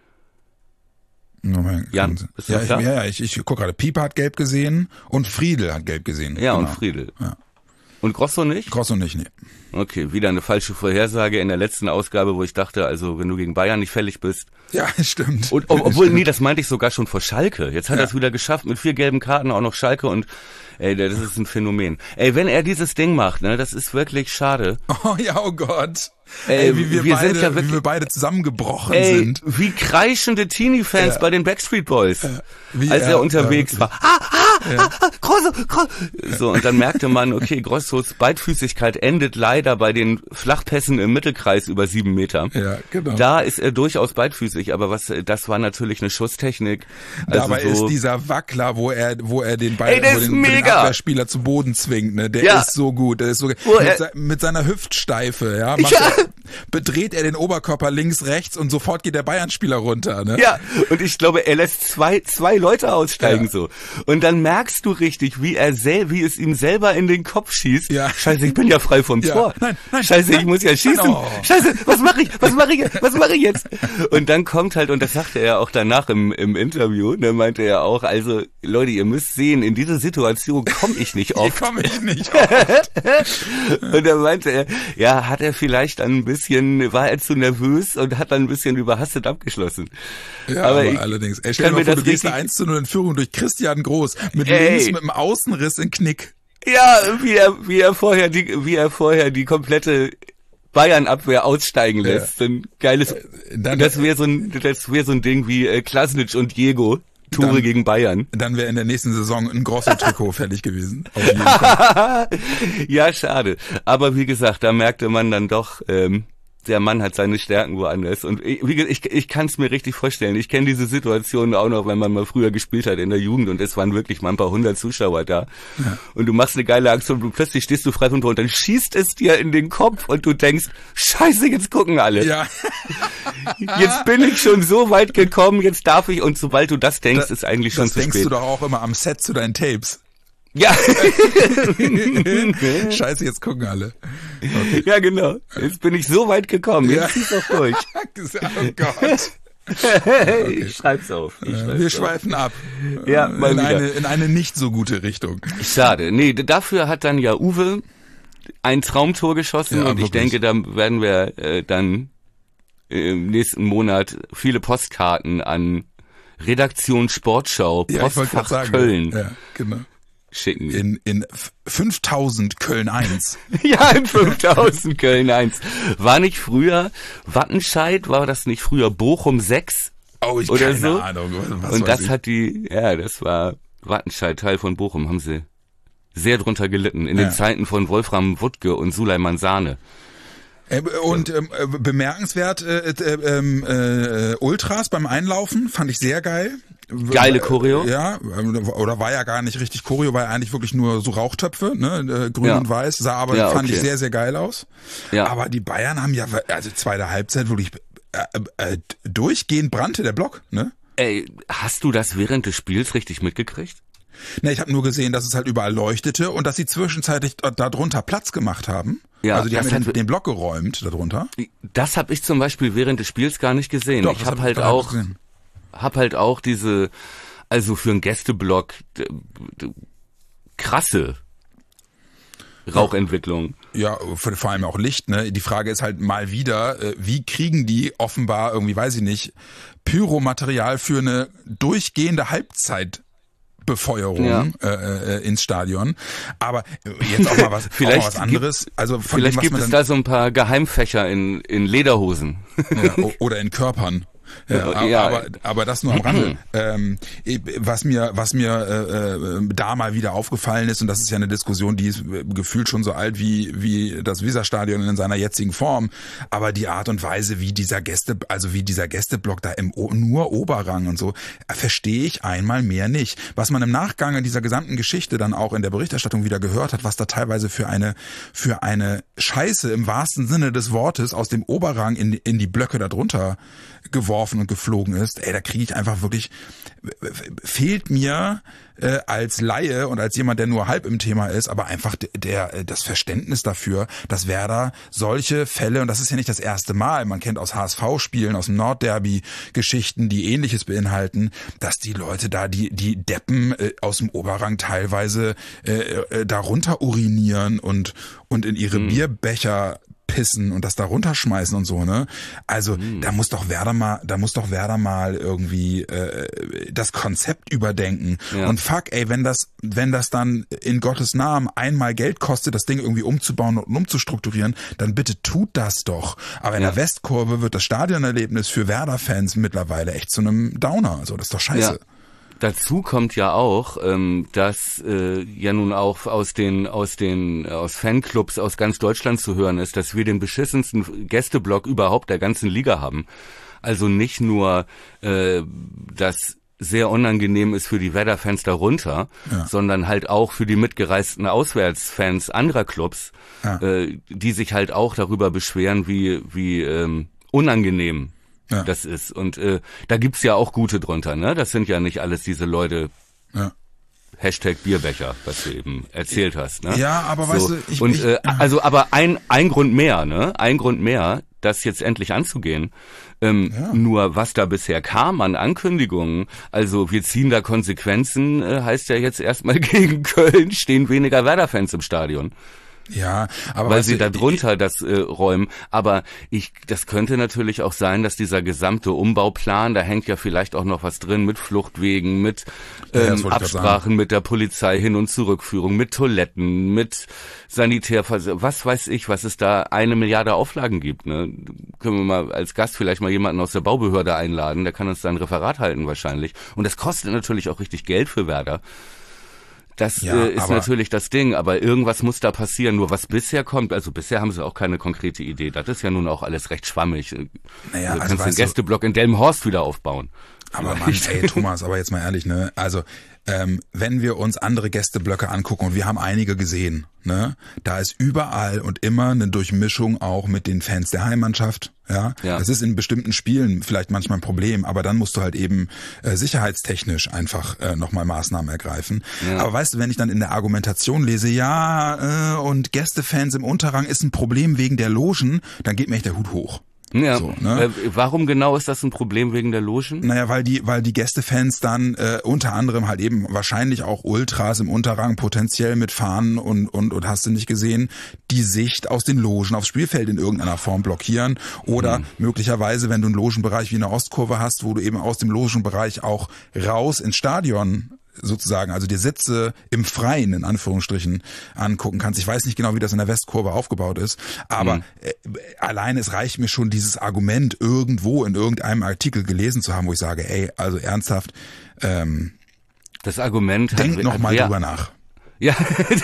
Jan, bist du klar? Ich guck gerade. Pieper hat gelb gesehen und Friedel hat gelb gesehen. Ja, genau. Und Friedel. Ja. Und Grosso nicht? Grosso nicht, nee. Okay, wieder eine falsche Vorhersage in der letzten Ausgabe, wo ich dachte, also wenn du gegen Bayern nicht fällig bist. Ja, stimmt. Und, obwohl, nee, das meinte ich sogar schon vor Schalke. Jetzt hat er es wieder geschafft mit 4 gelben Karten, auch noch Schalke und das ist ein Phänomen. Wenn er dieses Ding macht, ne, das ist wirklich schade. Oh ja, oh Gott. Wie wir beide zusammengebrochen sind. Wie kreischende Teenie-Fans bei den Backstreet Boys, als er unterwegs war. Grosso. So, und dann merkte man, okay, Grossos Beidfüßigkeit endet leider bei den Flachpässen im Mittelkreis über 7 Meter. Ja, genau. Da ist er durchaus beidfüßig, aber das war natürlich eine Schusstechnik. Also dabei ist dieser Wackler, wo er den Ball, den Abwehrspieler zu Boden zwingt, ne? Der ist so gut, der ist so mit seiner Hüftsteife, bedreht er den Oberkörper links, rechts und sofort geht der Bayern-Spieler runter, ne? Ja, und ich glaube, er lässt zwei Leute aussteigen so. Und dann merkst du richtig, wie es ihm selber in den Kopf schießt. Ja. Scheiße, ich bin ja frei vom Tor. Nein, Scheiße, ich muss ja schießen. Oh. Scheiße, was mache ich jetzt? Und dann kommt halt, und das sagte er auch danach im Interview, ne, meinte er auch, also Leute, ihr müsst sehen, in diese Situation komme ich nicht oft. Und da meinte er, hat er vielleicht war er zu nervös und hat dann ein bisschen überhastet abgeschlossen. Ja, aber allerdings. Stell dir mal vor, du gehst 1:0 in Führung durch Christian Groß mit links mit dem Außenriss in Knick. Ja, wie er vorher die komplette Bayern-Abwehr aussteigen lässt. Ein geiles, das wäre so ein Ding wie Klasnic und Diego. Tore gegen Bayern. Dann wäre in der nächsten Saison ein Grosso-Trikot fertig gewesen. Auf jeden Fall. Ja, schade. Aber wie gesagt, da merkte man dann doch, der Mann hat seine Stärken woanders. Und ich kann es mir richtig vorstellen. Ich kenne diese Situation auch noch, wenn man mal früher gespielt hat in der Jugend und es waren wirklich mal ein paar 100 Zuschauer da. Ja. Und du machst eine geile Aktion und plötzlich stehst du frei vom Tor und dann schießt es dir in den Kopf und du denkst, scheiße, jetzt gucken alle. Ja. Jetzt bin ich schon so weit gekommen, jetzt darf ich. Und sobald du das denkst, ist eigentlich schon zu spät. Das denkst du doch auch immer am Set zu deinen Tapes. Ja. Scheiße, jetzt gucken alle. Okay. Ja, genau. Jetzt bin ich so weit gekommen. Jetzt zieh's doch durch. Oh Gott. Okay. Ich schreib's auf. Wir schweifen ab. Ja, mal in eine nicht so gute Richtung. Schade. Nee, dafür hat dann ja Uwe ein Traumtor geschossen und wirklich. Ich denke, da werden wir dann im nächsten Monat viele Postkarten an Redaktion Sportschau, Postfach Köln. Ja, genau. Schicken. In 5000 Köln 1. Ja, in 5000 Köln 1. War nicht früher Wattenscheid, war das nicht früher Bochum 6? Oh, ich oder keine so? Ahnung. Und das hat das war Wattenscheid, Teil von Bochum, haben sie sehr drunter gelitten. In den Zeiten von Wolfram Wuttke und Suleiman Sahne. Und bemerkenswert, Ultras beim Einlaufen fand ich sehr geil. Geile Choreo. Ja, oder war ja gar nicht richtig Choreo, war ja eigentlich wirklich nur so Rauchtöpfe, ne, grün und weiß, sah aber, fand ich sehr, sehr geil aus. Ja. Aber die Bayern haben ja, also zweite Halbzeit wirklich durchgehend brannte der Block, ne? Ey, hast du das während des Spiels richtig mitgekriegt? Ne, ich habe nur gesehen, dass es halt überall leuchtete und dass sie zwischenzeitlich darunter Platz gemacht haben. Ja, also die haben den Block geräumt darunter. Das habe ich zum Beispiel während des Spiels gar nicht gesehen. Doch, ich habe halt auch diese, also für einen Gästeblock krasse Rauchentwicklung. Ja, vor allem auch Licht, ne? Die Frage ist halt mal wieder, wie kriegen die offenbar irgendwie, weiß ich nicht, Pyromaterial für eine durchgehende Halbzeitbefeuerung ins Stadion. Aber jetzt auch mal was anderes. Also vielleicht gibt es da so ein paar Geheimfächer in Lederhosen. Ja, oder in Körpern. Ja, aber das nur am Rande. Was mir da mal wieder aufgefallen ist, und das ist ja eine Diskussion, die ist gefühlt schon so alt wie das Weserstadion in seiner jetzigen Form, aber die Art und Weise, wie dieser Gästeblock da im nur Oberrang und so, verstehe ich einmal mehr nicht. Was man im Nachgang in dieser gesamten Geschichte dann auch in der Berichterstattung wieder gehört hat, was da teilweise für eine Scheiße im wahrsten Sinne des Wortes aus dem Oberrang in die Blöcke darunter geworfen und geflogen ist, da kriege ich einfach wirklich, fehlt mir als Laie und als jemand, der nur halb im Thema ist, aber einfach das Verständnis dafür, dass Werder solche Fälle, und das ist ja nicht das erste Mal, man kennt aus HSV-Spielen, aus dem Nordderby Geschichten, die Ähnliches beinhalten, dass die Leute da, die Deppen aus dem Oberrang teilweise darunter urinieren und in ihre Bierbecher pissen und das da runterschmeißen und so, ne? Also da muss doch Werder mal irgendwie das Konzept überdenken. Ja. Und fuck, ey, wenn das dann in Gottes Namen einmal Geld kostet, das Ding irgendwie umzubauen und umzustrukturieren, dann bitte tut das doch. Aber in der Westkurve wird das Stadionerlebnis für Werder-Fans mittlerweile echt zu einem Downer. Also das ist doch scheiße. Ja. Dazu kommt ja auch, dass ja nun auch aus Fanclubs aus ganz Deutschland zu hören ist, dass wir den beschissensten Gästeblock überhaupt der ganzen Liga haben. Also nicht nur das sehr unangenehm ist für die Werder-Fans darunter, sondern halt auch für die mitgereisten Auswärtsfans anderer Clubs, die sich halt auch darüber beschweren, wie unangenehm das ist. Und da gibt's ja auch gute drunter, ne? Das sind ja nicht alles diese Leute, Hashtag Bierbecher, was du eben erzählt hast, ne? Ja, aber weißt du, aber ein Grund mehr, ne? Ein Grund mehr, das jetzt endlich anzugehen. Nur was da bisher kam an Ankündigungen, also wir ziehen da Konsequenzen, heißt ja jetzt erstmal gegen Köln stehen weniger Werder-Fans im Stadion. Ja, aber weil sie da drunter das räumen. Aber das könnte natürlich auch sein, dass dieser gesamte Umbauplan, da hängt ja vielleicht auch noch was drin mit Fluchtwegen, mit Absprachen mit der Polizei, Hin- und Zurückführung, mit Toiletten, mit was weiß ich, was es da 1 Milliarde Auflagen gibt. Ne? Können wir mal als Gast vielleicht mal jemanden aus der Baubehörde einladen, der kann uns da ein Referat halten wahrscheinlich. Und das kostet natürlich auch richtig Geld für Werder. Das ist natürlich das Ding, aber irgendwas muss da passieren. Nur was bisher kommt, also bisher haben sie auch keine konkrete Idee. Das ist ja nun auch alles recht schwammig. Naja, du kannst den Gästeblock in Delmenhorst wieder aufbauen. Aber Mann, ey Thomas, aber jetzt mal ehrlich, ne? Also wenn wir uns andere Gästeblöcke angucken, und wir haben einige gesehen, ne? Da ist überall und immer eine Durchmischung auch mit den Fans der Heimmannschaft. Ja, das ist in bestimmten Spielen vielleicht manchmal ein Problem, aber dann musst du halt eben sicherheitstechnisch einfach nochmal Maßnahmen ergreifen. Ja. Aber weißt du, wenn ich dann in der Argumentation lese, und Gästefans im Unterrang ist ein Problem wegen der Logen, dann geht mir echt der Hut hoch. Ja. So, ne? Warum genau ist das ein Problem wegen der Logen? Naja, weil die Gästefans dann unter anderem halt eben wahrscheinlich auch Ultras im Unterrang potenziell mit Fahnen und hast du nicht gesehen, die Sicht aus den Logen aufs Spielfeld in irgendeiner Form blockieren oder möglicherweise, wenn du einen Logenbereich wie eine Ostkurve hast, wo du eben aus dem Logenbereich auch raus ins Stadion sozusagen, also die Sitze im Freien in Anführungsstrichen angucken kannst. Ich weiß nicht genau, wie das in der Westkurve aufgebaut ist, aber allein es reicht mir schon, dieses Argument irgendwo in irgendeinem Artikel gelesen zu haben, wo ich sage, ey, also ernsthaft, das Argument denk noch mal drüber nach. Ja,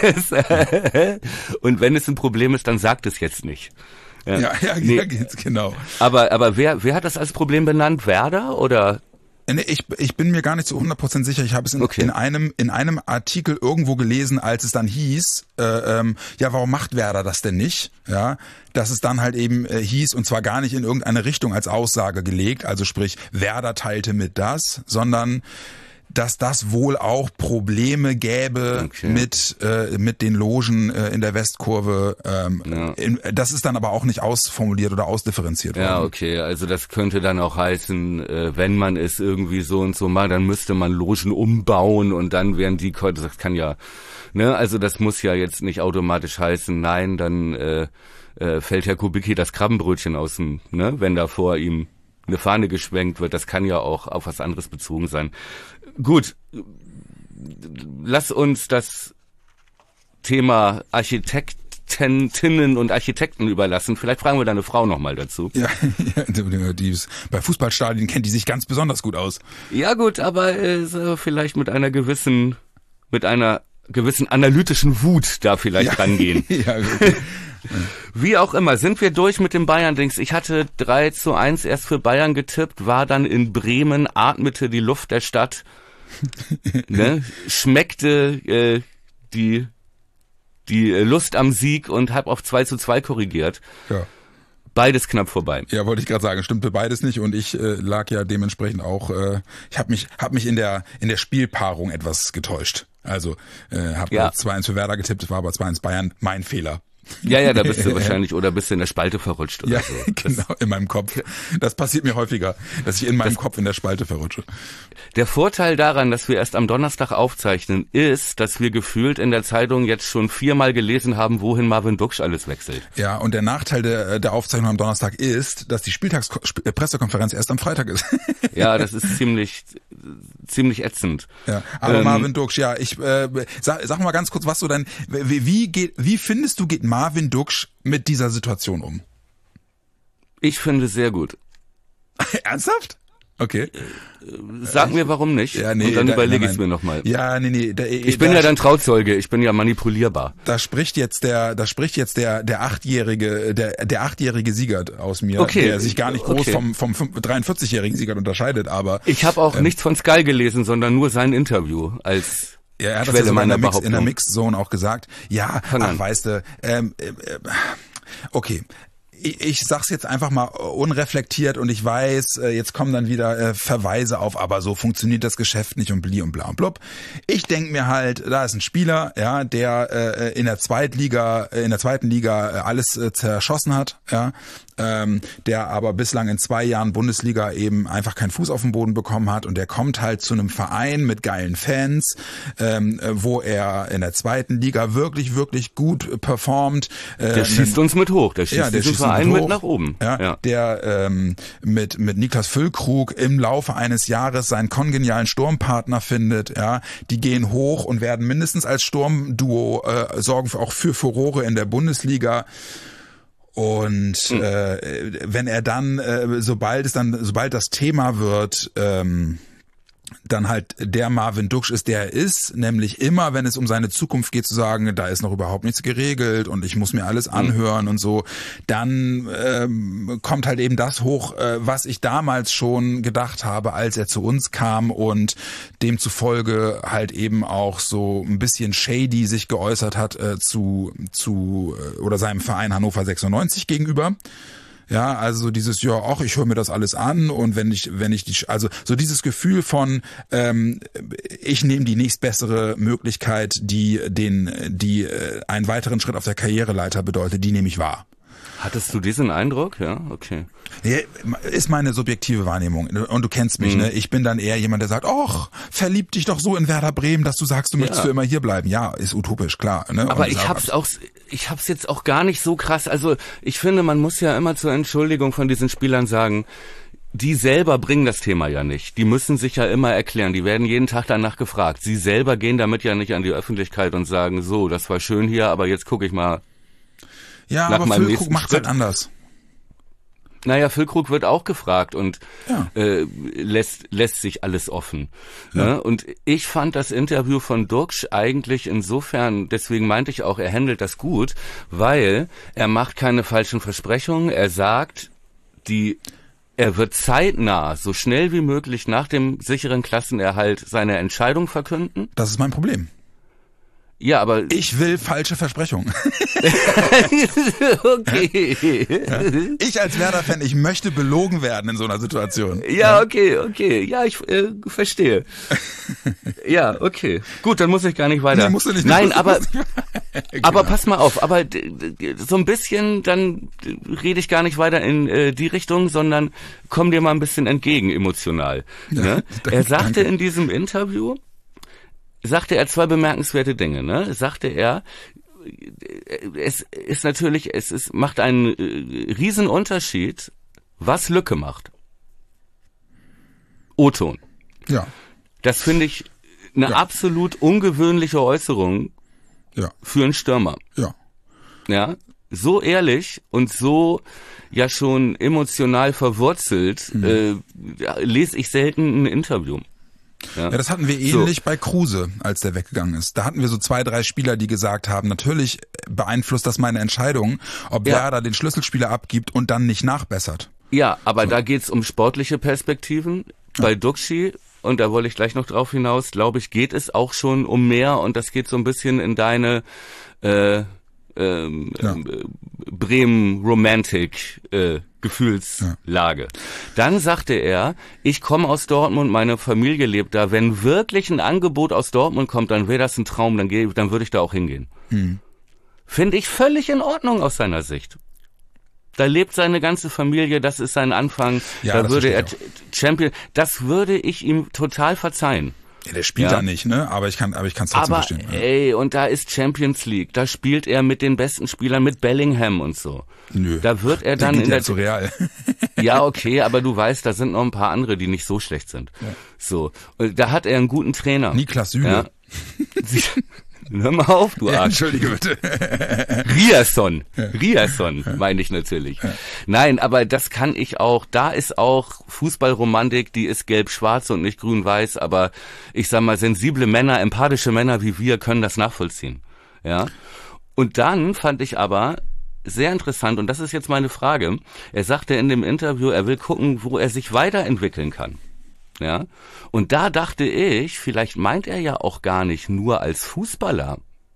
und wenn es ein Problem ist, dann sagt es jetzt nicht. Ja, genau. Aber wer hat das als Problem benannt? Werder oder? Ich bin mir gar nicht zu 100% sicher. Ich habe es in einem Artikel irgendwo gelesen, als es dann hieß, warum macht Werder das denn nicht? Ja, dass es dann halt eben hieß, und zwar gar nicht in irgendeine Richtung als Aussage gelegt, also sprich, Werder teilte mit das, sondern dass das wohl auch Probleme gäbe mit den Logen in der Westkurve. Das ist dann aber auch nicht ausformuliert oder ausdifferenziert worden. Ja, okay. Also das könnte dann auch heißen, wenn man es irgendwie so und so macht, dann müsste man Logen umbauen und dann wären die, das kann ja, ne, also das muss ja jetzt nicht automatisch heißen, nein, dann fällt Herr Kubicki das Krabbenbrötchen aus dem, ne, wenn da vor ihm eine Fahne geschwenkt wird, das kann ja auch auf was anderes bezogen sein. Gut, lass uns das Thema Architektinnen und Architekten überlassen. Vielleicht fragen wir deine Frau nochmal dazu. Ja, bei Fußballstadien kennt die sich ganz besonders gut aus. Ja gut, aber vielleicht mit einer gewissen analytischen Wut da vielleicht rangehen. Ja, okay. Wie auch immer, sind wir durch mit dem Bayern-Dings. Ich hatte 3:1 erst für Bayern getippt, war dann in Bremen, atmete die Luft der Stadt, ne, schmeckte die Lust am Sieg und habe auf 2:2 korrigiert. Ja. Beides knapp vorbei. Ja, wollte ich gerade sagen, stimmte beides nicht und ich lag ja dementsprechend auch, ich habe mich in der Spielpaarung etwas getäuscht. Also habe 2:1 für Werder getippt, es war aber 2:1 Bayern, mein Fehler. Ja, da bist du wahrscheinlich oder bist du in der Spalte verrutscht oder so. Genau, in meinem Kopf. Das passiert mir häufiger, dass ich in meinem Kopf in der Spalte verrutsche. Der Vorteil daran, dass wir erst am Donnerstag aufzeichnen, ist, dass wir gefühlt in der Zeitung jetzt schon 4-mal gelesen haben, wohin Marvin Duksch alles wechselt. Ja, und der Nachteil der Aufzeichnung am Donnerstag ist, dass die Pressekonferenz erst am Freitag ist. Ja, das ist ziemlich ätzend. Ja, aber Marvin Duksch, ja, ich sag mal ganz kurz, was so dein, wie findest du, geht Marvin Duksch mit dieser Situation um? Ich finde sehr gut. Ernsthaft? Okay. Sag mir, warum nicht. Ja, nee, und dann überlege ich es mir nochmal. Ja, nee. Ich bin ja dann Trauzeuge, ich bin ja manipulierbar. Da spricht jetzt der 8-jährige Siegert aus mir, der sich gar nicht groß vom 43-jährigen Siegert unterscheidet, aber. Ich habe auch nichts von Sky gelesen, sondern nur sein Interview als ja, er hat Quelle das ja in der Mixed Zone auch gesagt. Ja, weißt du, okay. Ich sag's jetzt einfach mal unreflektiert und ich weiß, jetzt kommen dann wieder Verweise auf, aber so funktioniert das Geschäft nicht und bli und bla und blub. Ich denk mir halt, da ist ein Spieler, ja, der in der zweiten Liga alles zerschossen hat, ja, der aber bislang in 2 Jahren Bundesliga eben einfach keinen Fuß auf den Boden bekommen hat und der kommt halt zu einem Verein mit geilen Fans, wo er in der zweiten Liga wirklich, wirklich gut performt. Der schießt uns mit hoch, der schießt diesen Verein mit nach oben. Ja. Der mit Niklas Füllkrug im Laufe eines Jahres seinen kongenialen Sturmpartner findet, ja, die gehen hoch und werden mindestens als Sturmduo sorgen auch für Furore in der Bundesliga. Und wenn er dann, sobald das Thema wird, dann halt der Marvin Duksch ist, der er ist, nämlich immer, wenn es um seine Zukunft geht, zu sagen, da ist noch überhaupt nichts geregelt und ich muss mir alles anhören und so, dann kommt halt eben das hoch, was ich damals schon gedacht habe, als er zu uns kam und demzufolge halt eben auch so ein bisschen shady sich geäußert hat zu oder seinem Verein Hannover 96 gegenüber. Ja, also dieses, ja, ach, ich höre mir das alles an und wenn ich also so dieses Gefühl von, ich nehme die nächstbessere Möglichkeit, die einen weiteren Schritt auf der Karriereleiter bedeutet, die nehme ich wahr. Hattest du diesen Eindruck? Ja, okay. Ja, ist meine subjektive Wahrnehmung. Und du kennst mich, ne? Ich bin dann eher jemand, der sagt, ach, verlieb dich doch so in Werder Bremen, dass du sagst, du möchtest für immer hier bleiben. Ja, ist utopisch, klar. Ne? Aber ich hab's jetzt auch gar nicht so krass. Also ich finde, man muss ja immer zur Entschuldigung von diesen Spielern sagen, die selber bringen das Thema ja nicht. Die müssen sich ja immer erklären. Die werden jeden Tag danach gefragt. Sie selber gehen damit ja nicht an die Öffentlichkeit und sagen, so, das war schön hier, aber jetzt gucke ich mal. Ja, aber Füllkrug macht's halt anders. Naja, Füllkrug wird auch gefragt und lässt sich alles offen. Ja. Ne? Und ich fand das Interview von Duksch eigentlich insofern, deswegen meinte ich auch, er handelt das gut, weil er macht keine falschen Versprechungen. Er sagt, die er wird zeitnah, so schnell wie möglich nach dem sicheren Klassenerhalt seine Entscheidung verkünden. Das ist mein Problem. Ja, aber... Ich will falsche Versprechungen. Okay. Ja. Ich als Werder-Fan, ich möchte belogen werden in so einer Situation. Ja, okay. Ja, ich verstehe. Ja, okay. Gut, dann muss ich gar nicht weiter. Nee, musst du nicht. Nein, aber Genau. pass mal auf, aber so ein bisschen, dann rede ich gar nicht weiter in die Richtung, sondern komm dir mal ein bisschen entgegen emotional. Ja, Ne? Er sagte danke. in diesem Interview, sagte er zwei bemerkenswerte Dinge, ne? Sagte er, macht einen riesen Unterschied, was Lücke macht. O-Ton. Ja. Das finde ich eine absolut ungewöhnliche Äußerung für einen Stürmer. Ja. Ja, so ehrlich und so ja schon emotional verwurzelt lese ich selten ein Interview. Ja, das hatten wir ähnlich bei Kruse, als der weggegangen ist. Da hatten wir so 2, 3 Spieler, die gesagt haben, natürlich beeinflusst das meine Entscheidung, ob Werder den Schlüsselspieler abgibt und dann nicht nachbessert. Ja, aber da geht's um sportliche Perspektiven. Bei Duxi, und da wollte ich gleich noch drauf hinaus, glaube ich, geht es auch schon um mehr, und das geht so ein bisschen in deine Bremen Romantic Gefühlslage. Dann sagte er, ich komme aus Dortmund, meine Familie lebt da. Wenn wirklich ein Angebot aus Dortmund kommt, dann wäre das ein Traum, dann würde ich da auch hingehen. Finde ich völlig in Ordnung aus seiner Sicht. Da lebt seine ganze Familie, das ist sein Anfang. Ja, da würde er Champion, das würde ich ihm total verzeihen. Ja, der spielt da nicht, ne? Aber ich kann es trotzdem verstehen. Aber ey, und da ist Champions League, da spielt er mit den besten Spielern, mit Bellingham und so. Nö. Da wird er dann in der zu Real. Ja, okay, aber du weißt, da sind noch ein paar andere, die nicht so schlecht sind. Ja. So, da hat er einen guten Trainer. Niklas Süle. Ja. Hör mal auf, du Arsch. Entschuldige bitte. Riasson meine ich natürlich. Ja. Nein, aber das kann ich auch, da ist auch Fußballromantik, die ist gelb-schwarz und nicht grün-weiß, aber ich sag mal, sensible Männer, empathische Männer wie wir können das nachvollziehen. Ja. Und dann fand ich aber sehr interessant, und das ist jetzt meine Frage, er sagte in dem Interview, er will gucken, wo er sich weiterentwickeln kann. Ja, und da dachte ich, vielleicht meint er ja auch gar nicht nur als Fußballer,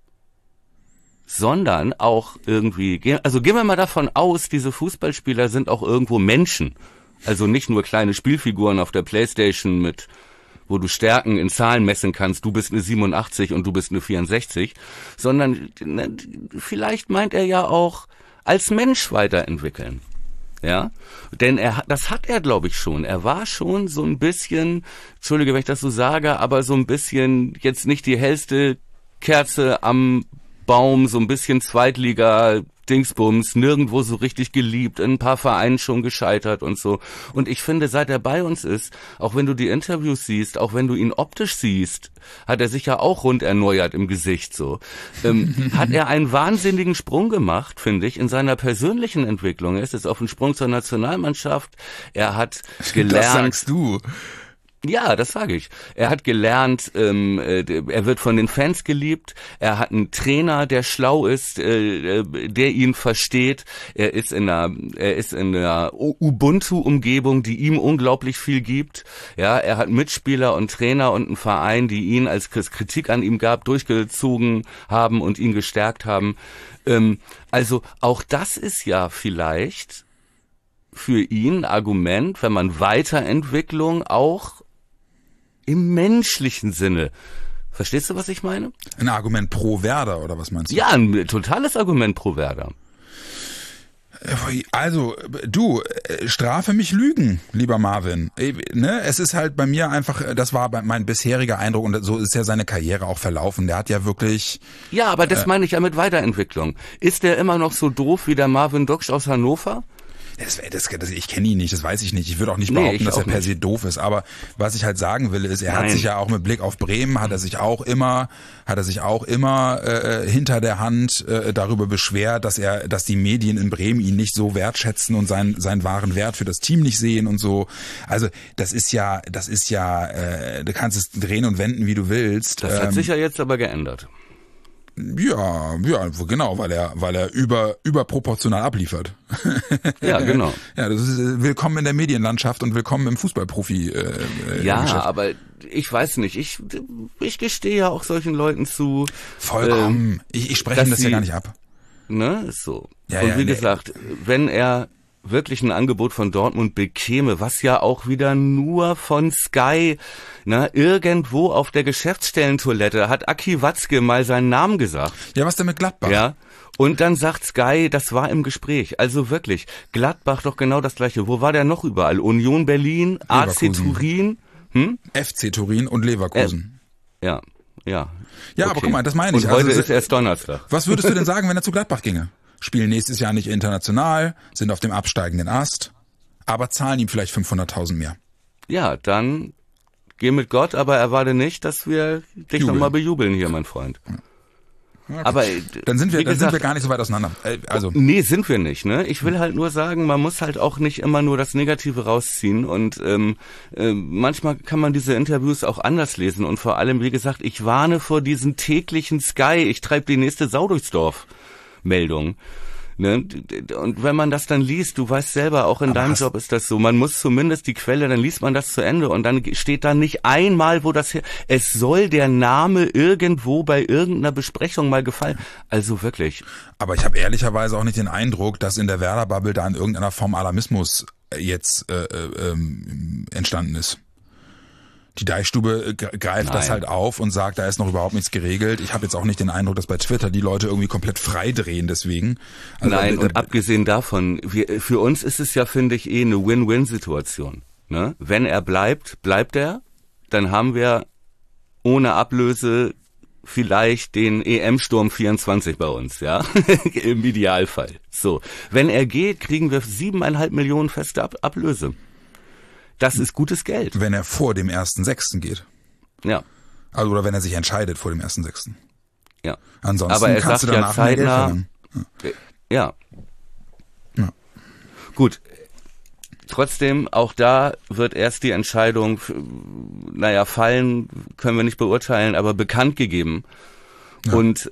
sondern auch irgendwie, also gehen wir mal davon aus, diese Fußballspieler sind auch irgendwo Menschen, also nicht nur kleine Spielfiguren auf der Playstation wo du Stärken in Zahlen messen kannst, du bist eine 87 und du bist eine 64, sondern vielleicht meint er ja auch als Mensch weiterentwickeln. Ja, denn das hat er, glaube ich, schon. Er war schon so ein bisschen, Entschuldige, wenn ich das so sage, aber so ein bisschen jetzt nicht die hellste Kerze am Baum, so ein bisschen Zweitliga-Dingsbums, nirgendwo so richtig geliebt, in ein paar Vereinen schon gescheitert und so. Und ich finde, seit er bei uns ist, auch wenn du die Interviews siehst, auch wenn du ihn optisch siehst, hat er sich ja auch rund erneuert im Gesicht so. Hat er einen wahnsinnigen Sprung gemacht, finde ich, in seiner persönlichen Entwicklung. Er ist jetzt auf dem Sprung zur Nationalmannschaft. Er hat gelernt. Das sagst du. Ja, das sage ich. Er hat gelernt, er wird von den Fans geliebt, er hat einen Trainer, der schlau ist, der ihn versteht, er ist in einer Ubuntu-Umgebung, die ihm unglaublich viel gibt. Ja, er hat Mitspieler und Trainer und einen Verein, die ihn, als Kritik an ihm gab, durchgezogen haben und ihn gestärkt haben. Also auch das ist ja vielleicht für ihn ein Argument, wenn man Weiterentwicklung auch im menschlichen Sinne. Verstehst du, was ich meine? Ein Argument pro Werder, oder was meinst du? Ja, ein totales Argument pro Werder. Also, du, strafe mich Lügen, lieber Marvin. Ne? Es ist halt bei mir einfach, das war mein bisheriger Eindruck, und so ist ja seine Karriere auch verlaufen. Der hat ja wirklich... Ja, aber das meine ich ja mit Weiterentwicklung. Ist der immer noch so doof wie der Marvin Doksch aus Hannover? Ich kenne ihn nicht, das weiß ich nicht. Ich würde auch nicht behaupten, dass er per se doof ist. Aber was ich halt sagen will, ist, er hat sich ja auch mit Blick auf Bremen, hat er sich auch immer hinter der Hand darüber beschwert, dass die Medien in Bremen ihn nicht so wertschätzen und seinen wahren Wert für das Team nicht sehen und so. Also das ist ja, du kannst es drehen und wenden, wie du willst. Das hat sich ja jetzt aber geändert. Ja, genau, weil er überproportional abliefert. Ja, genau. Ja, das ist willkommen in der Medienlandschaft und willkommen im Fußballprofi. Ja, Geschäft. aber ich weiß nicht, ich gestehe ja auch solchen Leuten zu. Vollkommen. Ich spreche das ja gar nicht ab. Ne, so. Ja, und ja, wie gesagt, wenn er wirklich ein Angebot von Dortmund bekäme, was ja auch wieder nur von Sky, irgendwo auf der Geschäftsstellentoilette hat Aki Watzke mal seinen Namen gesagt. Ja, was denn mit Gladbach? Ja. Und dann sagt Sky, das war im Gespräch. Also wirklich, Gladbach doch genau das Gleiche. Wo war der noch überall? Union Berlin, AC Turin, FC Turin und Leverkusen. Ja. Ja, okay. aber guck mal, das meine ich. Und heute ist erst Donnerstag. Was würdest du denn sagen, wenn er zu Gladbach ginge? Spielen nächstes Jahr nicht international, sind auf dem absteigenden Ast, aber zahlen ihm vielleicht 500.000 mehr. Ja, dann geh mit Gott, aber erwarte nicht, dass wir dich nochmal bejubeln hier, mein Freund. Okay. Aber dann sind wir gar nicht so weit auseinander. Nee, sind wir nicht, ne? Ich will halt nur sagen, man muss halt auch nicht immer nur das Negative rausziehen und manchmal kann man diese Interviews auch anders lesen und vor allem, wie gesagt, ich warne vor diesen täglichen Sky, ich treibe die nächste Sau durchs Dorf Meldung. Ne? Und wenn man das dann liest, du weißt selber, auch in deinem Job ist das so, man muss zumindest die Quelle, dann liest man das zu Ende und dann steht da nicht einmal, wo das her, es soll der Name irgendwo bei irgendeiner Besprechung mal gefallen. Also wirklich. Aber ich habe ehrlicherweise auch nicht den Eindruck, dass in der Werder-Bubble da in irgendeiner Form Alarmismus jetzt entstanden ist. Die Deichstube greift das halt auf und sagt, da ist noch überhaupt nichts geregelt. Ich habe jetzt auch nicht den Eindruck, dass bei Twitter die Leute irgendwie komplett frei drehen deswegen. Also, nein, und abgesehen davon, für uns ist es ja, finde ich, eine Win-Win-Situation. Ne? Wenn er bleibt, bleibt er. Dann haben wir ohne Ablöse vielleicht den EM-Sturm 24 bei uns, ja, im Idealfall. So, wenn er geht, kriegen wir 7,5 Millionen feste Ablöse. Das ist gutes Geld. Wenn er vor dem 1.6. geht. Ja. Also, oder wenn er sich entscheidet vor dem 1.6. Ja. Ansonsten aber er kannst sagt du danach ja mehr Geld zeitnah, verlangen. Ja. Ja. Gut. Trotzdem, auch da wird erst die Entscheidung, fallen können wir nicht beurteilen, aber bekannt gegeben. Ja. Und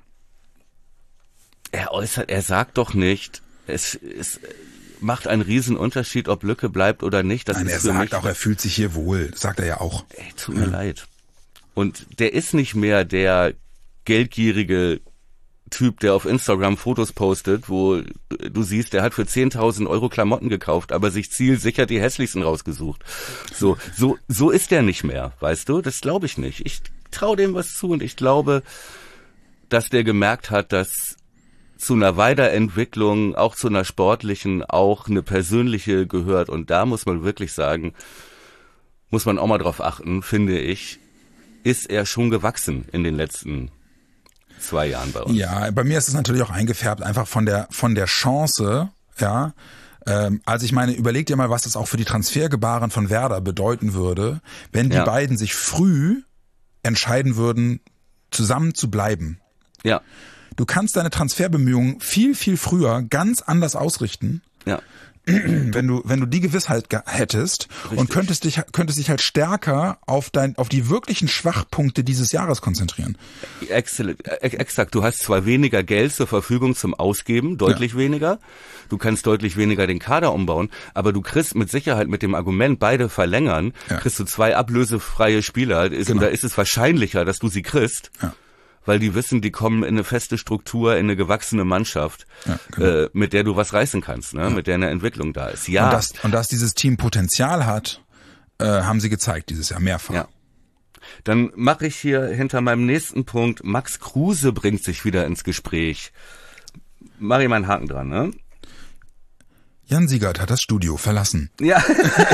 er sagt doch nicht, es macht einen riesen Unterschied, ob Lücke bleibt oder nicht. Das Nein, ist er für sagt mich auch, er fühlt sich hier wohl. Das sagt er ja auch. Ey, tut mir leid. Und der ist nicht mehr der geldgierige Typ, der auf Instagram Fotos postet, wo du siehst, der hat für 10.000 Euro Klamotten gekauft, aber sich zielsicher die hässlichsten rausgesucht. So ist der nicht mehr, weißt du? Das glaube ich nicht. Ich traue dem was zu und ich glaube, dass der gemerkt hat, dass zu einer Weiterentwicklung, auch zu einer sportlichen, auch eine persönliche gehört. Und da muss man wirklich sagen, muss man auch mal drauf achten, finde ich, ist er schon gewachsen in den letzten 2 Jahren bei uns. Ja, bei mir ist es natürlich auch eingefärbt, einfach von der Chance, ja. Also ich meine, überleg dir mal, was das auch für die Transfergebaren von Werder bedeuten würde, wenn die beiden sich früh entscheiden würden, zusammen zu bleiben. Ja. Du kannst deine Transferbemühungen viel, viel früher ganz anders ausrichten. Ja. Wenn du die Gewissheit hättest. Richtig. Und könntest dich halt stärker auf die wirklichen Schwachpunkte dieses Jahres konzentrieren. Exakt. Du hast zwar weniger Geld zur Verfügung zum Ausgeben, deutlich weniger. Du kannst deutlich weniger den Kader umbauen, aber du kriegst mit Sicherheit mit dem Argument, beide verlängern, kriegst du 2 ablösefreie Spieler. Da ist es wahrscheinlicher, dass du sie kriegst. Ja. Weil die wissen, die kommen in eine feste Struktur, in eine gewachsene Mannschaft, mit der du was reißen kannst, ne? Mit der eine Entwicklung da ist. Ja. Und dass dieses Team Potenzial hat, haben sie gezeigt dieses Jahr mehrfach. Ja. Dann mache ich hier hinter meinem nächsten Punkt, Max Kruse bringt sich wieder ins Gespräch. Mach ich mal einen Haken dran, ne? Jan Siegert hat das Studio verlassen. Ja.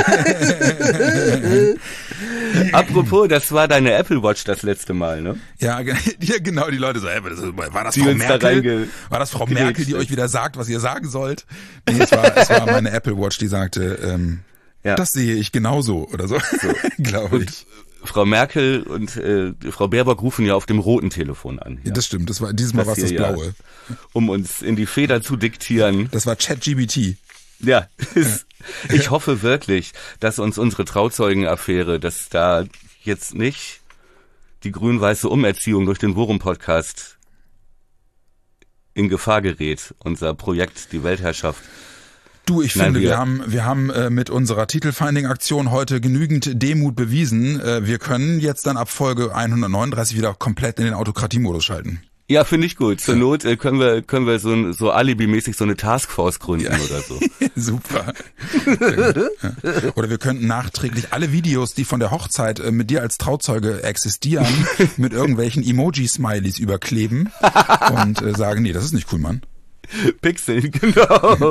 Apropos, das war deine Apple Watch das letzte Mal, ne? Ja genau, die Leute so, war das Frau Merkel? War das Frau Merkel, die euch wieder sagt, was ihr sagen sollt? Nee, es war meine Apple Watch, die sagte, das sehe ich genauso oder so. Glaube ich. Frau Merkel und Frau Baerbock rufen ja auf dem roten Telefon an. Ja. Das stimmt, dieses Mal war es das blaue. Um uns in die Feder zu diktieren. Das war ChatGPT. Ja, ich hoffe wirklich, dass uns unsere Trauzeugen-Affäre, dass da jetzt nicht die grün-weiße Umerziehung durch den Worum-Podcast in Gefahr gerät, unser Projekt, die Weltherrschaft. Du, ich finde, wir haben mit unserer Titelfinding-Aktion heute genügend Demut bewiesen. Wir können jetzt dann ab Folge 139 wieder komplett in den Autokratie-Modus schalten. Ja, finde ich gut. Zur Not können wir so alibimäßig so eine Taskforce gründen oder so. Super. Oder wir könnten nachträglich alle Videos, die von der Hochzeit mit dir als Trauzeuge existieren, mit irgendwelchen Emoji-Smileys überkleben und sagen, nee, das ist nicht cool, Mann. Pixel, genau.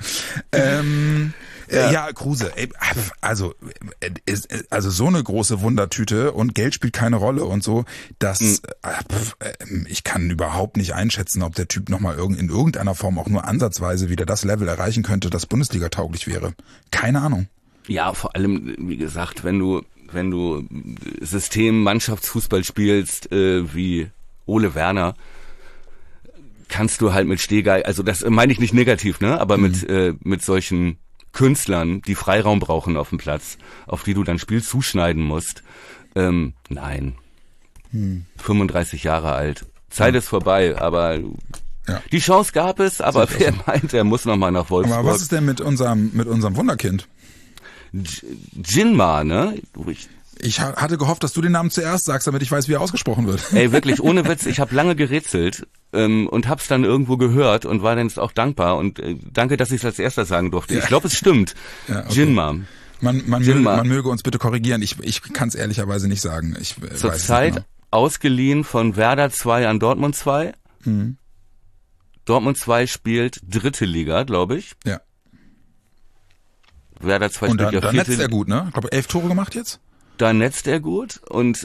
Ja, Kruse, also so eine große Wundertüte und Geld spielt keine Rolle und so, das, ich kann überhaupt nicht einschätzen, ob der Typ nochmal in irgendeiner Form auch nur ansatzweise wieder das Level erreichen könnte, das Bundesliga tauglich wäre. Keine Ahnung. Ja, vor allem, wie gesagt, wenn du System-Mannschaftsfußball spielst, wie Ole Werner, kannst du halt mit Stehgeil, also das meine ich nicht negativ, ne, aber mit solchen Künstlern, die Freiraum brauchen auf dem Platz, auf die du dann Spiel zuschneiden musst. Nein. 35 Jahre alt. Zeit ist vorbei, aber die Chance gab es, aber wer meint, er muss nochmal nach Wolfsburg. Aber was ist denn mit unserem Wunderkind? Jinma, ne? Ich hatte gehofft, dass du den Namen zuerst sagst, damit ich weiß, wie er ausgesprochen wird. Ey, wirklich, ohne Witz, ich habe lange gerätselt und hab's dann irgendwo gehört und war dann jetzt auch dankbar und danke, dass ich es als erster sagen durfte. Ich glaube, es stimmt. Ja, okay. Jinma. Man möge uns bitte korrigieren. Ich kann es ehrlicherweise nicht sagen. Zurzeit genau. Ausgeliehen von Werder 2 an Dortmund 2. Mhm. Dortmund 2 spielt dritte Liga, glaube ich. Ja. Werder 2 und spielt dann netzt er gut, ne? Ich glaube, 11 Tore gemacht jetzt. Da netzt er gut und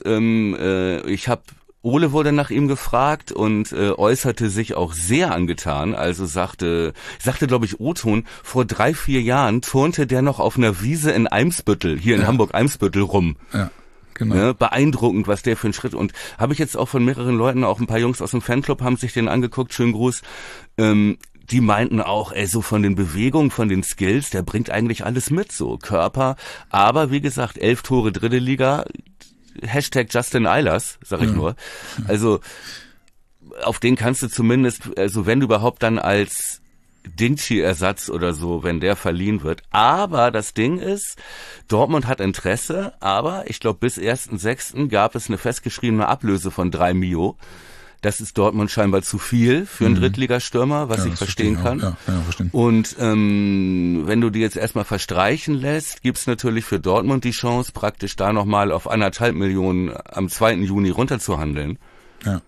Ole wurde nach ihm gefragt und äußerte sich auch sehr angetan, also sagte glaube ich O-Ton, vor 3-4 Jahren turnte der noch auf einer Wiese in Eimsbüttel, hier in Hamburg-Eimsbüttel rum. Ja, genau. Ne, beeindruckend, was der für ein Schritt, und habe ich jetzt auch von mehreren Leuten, auch ein paar Jungs aus dem Fanclub haben sich den angeguckt, schönen Gruß, die meinten auch, so von den Bewegungen, von den Skills, der bringt eigentlich alles mit, so Körper, aber wie gesagt, 11 Tore dritte Liga, Hashtag Justin Eilers, sag ich nur. Also auf den kannst du zumindest, also wenn du überhaupt dann als Dingchi-Ersatz oder so, wenn der verliehen wird. Aber das Ding ist, Dortmund hat Interesse, aber ich glaube bis 1.6. gab es eine festgeschriebene Ablöse von 3 Mio. Das ist Dortmund scheinbar zu viel für einen Drittligastürmer, was ich verstehen kann. Ja, verstehen. Und wenn du die jetzt erstmal verstreichen lässt, gibt's natürlich für Dortmund die Chance, praktisch da nochmal auf 1,5 Millionen am 2. Juni runterzuhandeln. Ja.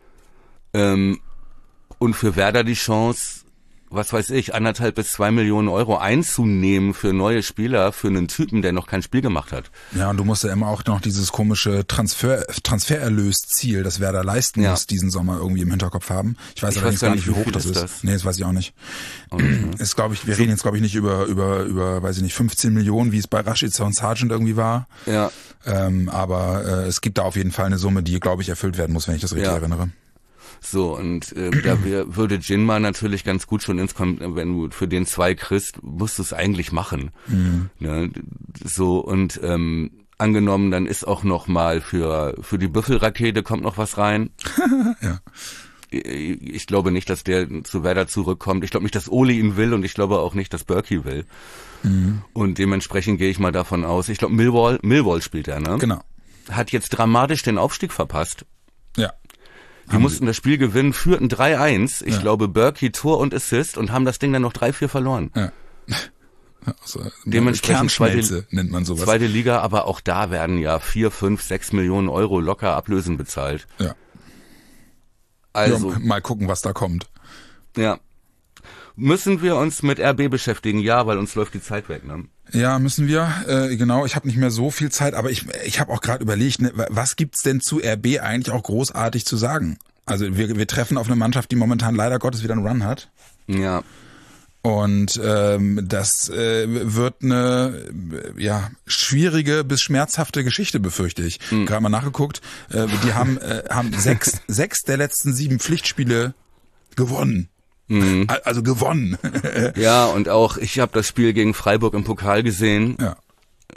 Und für Werder die Chance, was weiß ich, 1,5 bis 2 Millionen Euro einzunehmen für neue Spieler, für einen Typen, der noch kein Spiel gemacht hat. Ja, und du musst ja immer auch noch dieses komische Transfererlösziel, das Werder leisten muss, diesen Sommer irgendwie im Hinterkopf haben. Ich weiß allerdings gar nicht, wie hoch das ist. Nee, das weiß ich auch nicht. Ist, glaube ich, wir reden jetzt, glaube ich, nicht über, weiß ich nicht, 15 Millionen, wie es bei Rashica und Sargent irgendwie war. Ja. Aber es gibt da auf jeden Fall eine Summe, die, glaube ich, erfüllt werden muss, wenn ich das richtig erinnere. So, und da würde Jinma natürlich ganz gut schon wenn du für den 2 kriegst, musst du es eigentlich machen. Mhm. Ne? So, und angenommen, dann ist auch noch mal für die Büffelrakete kommt noch was rein. Ja. Ich glaube nicht, dass der zu Werder zurückkommt. Ich glaube nicht, dass Ole ihn will und ich glaube auch nicht, dass Berkey will. Mhm. Und dementsprechend gehe ich mal davon aus. Ich glaube, Millwall spielt er, ne? Genau. Hat jetzt dramatisch den Aufstieg verpasst. Ja. Die mussten das Spiel gewinnen, führten 3-1. Ich glaube, Berkey Tor und Assist und haben das Ding dann noch 3-4 verloren. Ja. Also, dementsprechend nennt man sowas. Zweite Liga, aber auch da werden ja 4, 5, 6 Millionen Euro locker Ablösen bezahlt. Ja. Also mal gucken, was da kommt. Ja. Müssen wir uns mit RB beschäftigen? Ja, weil uns läuft die Zeit weg, ne? Ja, müssen wir. Genau, ich habe nicht mehr so viel Zeit, aber ich habe auch gerade überlegt, ne, was gibt's denn zu RB eigentlich auch großartig zu sagen? Also wir treffen auf eine Mannschaft, die momentan leider Gottes wieder einen Run hat. Ja. Und das wird eine schwierige bis schmerzhafte Geschichte, befürchte ich. Gerade mal nachgeguckt. Die haben 6 der letzten 7 Pflichtspiele gewonnen. Mhm. Also gewonnen. Ja, und auch ich habe das Spiel gegen Freiburg im Pokal gesehen. Ja.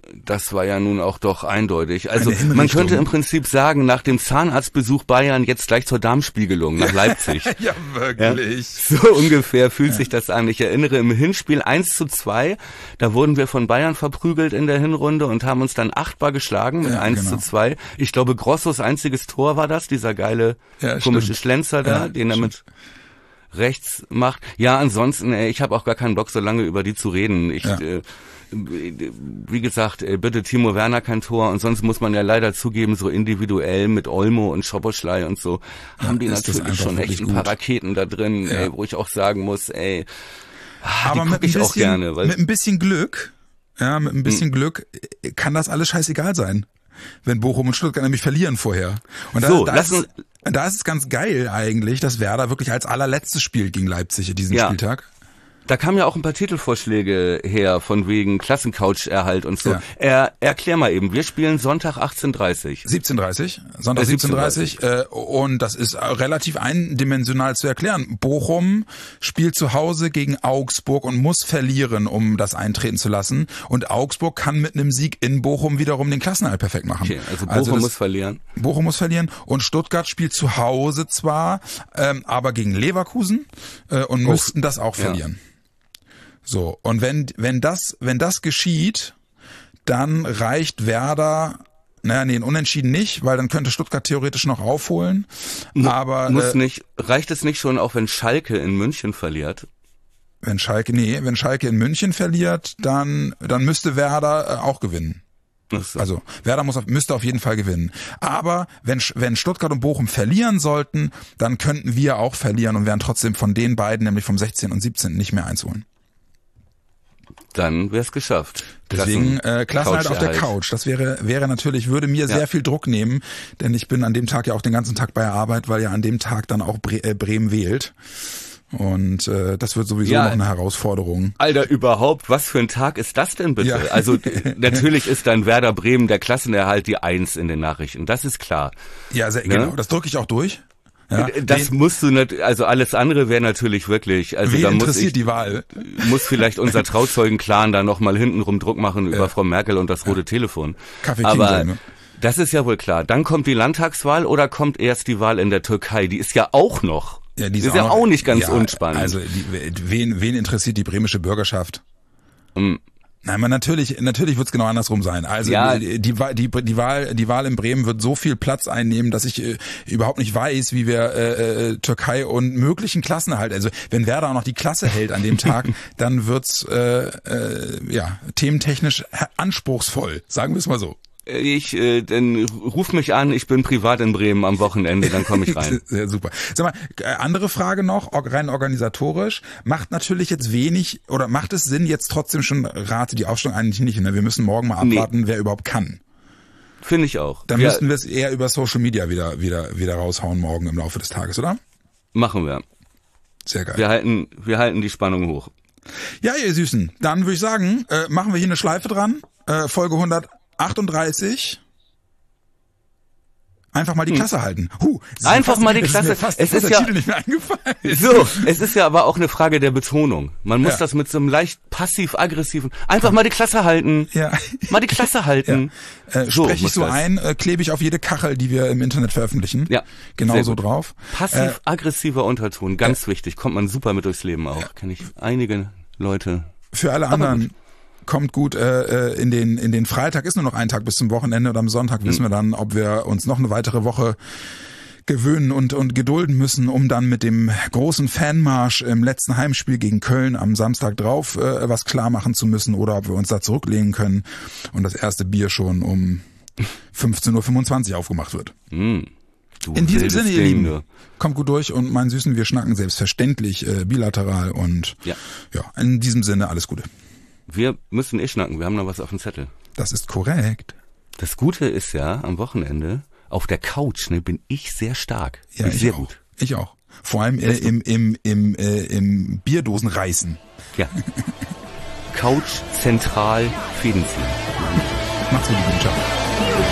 das war ja nun auch doch eindeutig. Also man könnte im Prinzip sagen, nach dem Zahnarztbesuch Bayern jetzt gleich zur Darmspiegelung nach Leipzig. Ja, wirklich. Ja, so ungefähr fühlt sich das an. Ich erinnere im Hinspiel 1:2, da wurden wir von Bayern verprügelt in der Hinrunde und haben uns dann 8-bar geschlagen mit 1:2. Ich glaube, Grossos einziges Tor war das, dieser geile komische Schlenzer da, den er mit rechts macht. Ja, ansonsten, ich habe auch gar keinen Bock, so lange über die zu reden. Wie gesagt, bitte Timo Werner kein Tor, und sonst muss man ja leider zugeben, so individuell mit Olmo und Szoboszlai und so haben die natürlich schon echt ein paar Raketen da drin, wo ich auch sagen muss, aber mit ich auch gerne, weil mit ein bisschen Glück, kann das alles scheißegal sein, wenn Bochum und Stuttgart nämlich verlieren vorher. Und da ist es ganz geil eigentlich, dass Werder wirklich als allerletztes spielt gegen Leipzig in diesem Spieltag. Da kamen ja auch ein paar Titelvorschläge her, von wegen Klassencouch-Erhalt und so. Ja. Erklär mal eben, wir spielen Sonntag 18:30. Sonntag 17:30. Und das ist relativ eindimensional zu erklären. Bochum spielt zu Hause gegen Augsburg und muss verlieren, um das eintreten zu lassen. Und Augsburg kann mit einem Sieg in Bochum wiederum den Klassenerhalt perfekt machen. Okay, also Bochum muss verlieren. Bochum muss verlieren. Und Stuttgart spielt zu Hause zwar, aber gegen Leverkusen und müssten das auch verlieren. So, und wenn das geschieht, dann reicht Werder, ein Unentschieden nicht, weil dann könnte Stuttgart theoretisch noch aufholen, aber reicht es nicht schon auch, wenn Schalke in München verliert? Wenn Schalke in München verliert, dann müsste Werder auch gewinnen. So. Also Werder müsste auf jeden Fall gewinnen. Aber wenn Stuttgart und Bochum verlieren sollten, dann könnten wir auch verlieren und wären trotzdem von den beiden, nämlich vom 16. und 17. nicht mehr eins holen. Dann wäre es geschafft. Deswegen Klassenerhalt auf der Couch. Das wäre natürlich, würde mir sehr viel Druck nehmen, denn ich bin an dem Tag ja auch den ganzen Tag bei der Arbeit, weil ja an dem Tag dann auch Bremen wählt. Und das wird sowieso noch eine Herausforderung. Alter, überhaupt, was für ein Tag ist das denn bitte? Ja. Also natürlich ist dann Werder Bremen der Klassenerhalt die 1 in den Nachrichten, das ist klar. Ja, genau, das drücke ich auch durch. Ja, das musst du nicht, also alles andere wäre natürlich wirklich, also wen da interessiert die Wahl? Muss vielleicht unser Trauzeugenclan da nochmal hintenrum Druck machen über Frau Merkel und das rote Telefon. Kaffee aber sein, ne? Das ist ja wohl klar. Dann kommt die Landtagswahl oder kommt erst die Wahl in der Türkei? Die ist ja auch noch. Ja, die ist ja auch nicht ganz unspannend. Also wen interessiert die bremische Bürgerschaft? Nein, man natürlich wird's genau andersrum sein. Also die Wahl in Bremen wird so viel Platz einnehmen, dass ich überhaupt nicht weiß, wie wir Türkei und möglichen Klassenerhalt, also wenn Werder auch noch die Klasse hält an dem Tag, dann wird's thementechnisch anspruchsvoll, sagen wir es mal so. Dann ruf mich an, ich bin privat in Bremen am Wochenende, dann komme ich rein. Sehr super. Sag mal, andere Frage noch, rein organisatorisch, macht natürlich jetzt wenig, oder macht es Sinn, jetzt trotzdem schon rate die Aufstellung eigentlich nicht, ne? Wir müssen morgen mal abwarten, wer überhaupt kann. Finde ich auch. Dann müssten wir es eher über Social Media wieder raushauen morgen im Laufe des Tages, oder? Machen wir. Sehr geil. Wir halten die Spannung hoch. Ja, ihr Süßen, dann würde ich sagen, machen wir hier eine Schleife dran, Folge 138. Einfach mal die Klasse halten. Einfach mal die Klasse. Es ist ja nicht mehr eingefallen. So, es ist ja aber auch eine Frage der Betonung. Man muss das mit so einem leicht passiv-aggressiven, einfach mal die Klasse halten. Ja. Mal die Klasse halten. Ja. Spreche ich so ein, klebe ich auf jede Kachel, die wir im Internet veröffentlichen. Ja. Genau so drauf. Passiv-aggressiver Unterton, ganz wichtig. Kommt man super mit durchs Leben auch. Kenne ich einige Leute. Für alle anderen. Kommt gut in den Freitag, ist nur noch ein Tag bis zum Wochenende, und am Sonntag wissen wir dann, ob wir uns noch eine weitere Woche gewöhnen und gedulden müssen, um dann mit dem großen Fanmarsch im letzten Heimspiel gegen Köln am Samstag drauf was klar machen zu müssen, oder ob wir uns da zurücklehnen können und das erste Bier schon um 15:25 Uhr aufgemacht wird. In diesem Sinne, ihr Lieben, kommt gut durch, und meinen Süßen, wir schnacken selbstverständlich bilateral, und in diesem Sinne alles Gute. Wir müssen schnacken, wir haben noch was auf dem Zettel. Das ist korrekt. Das Gute ist ja, am Wochenende, auf der Couch, bin ich sehr stark. Ja, sehr gut. Ich auch. Vor allem im Bierdosenreißen. Ja. Couch zentral Fäden ziehen. Macht's gut, ciao.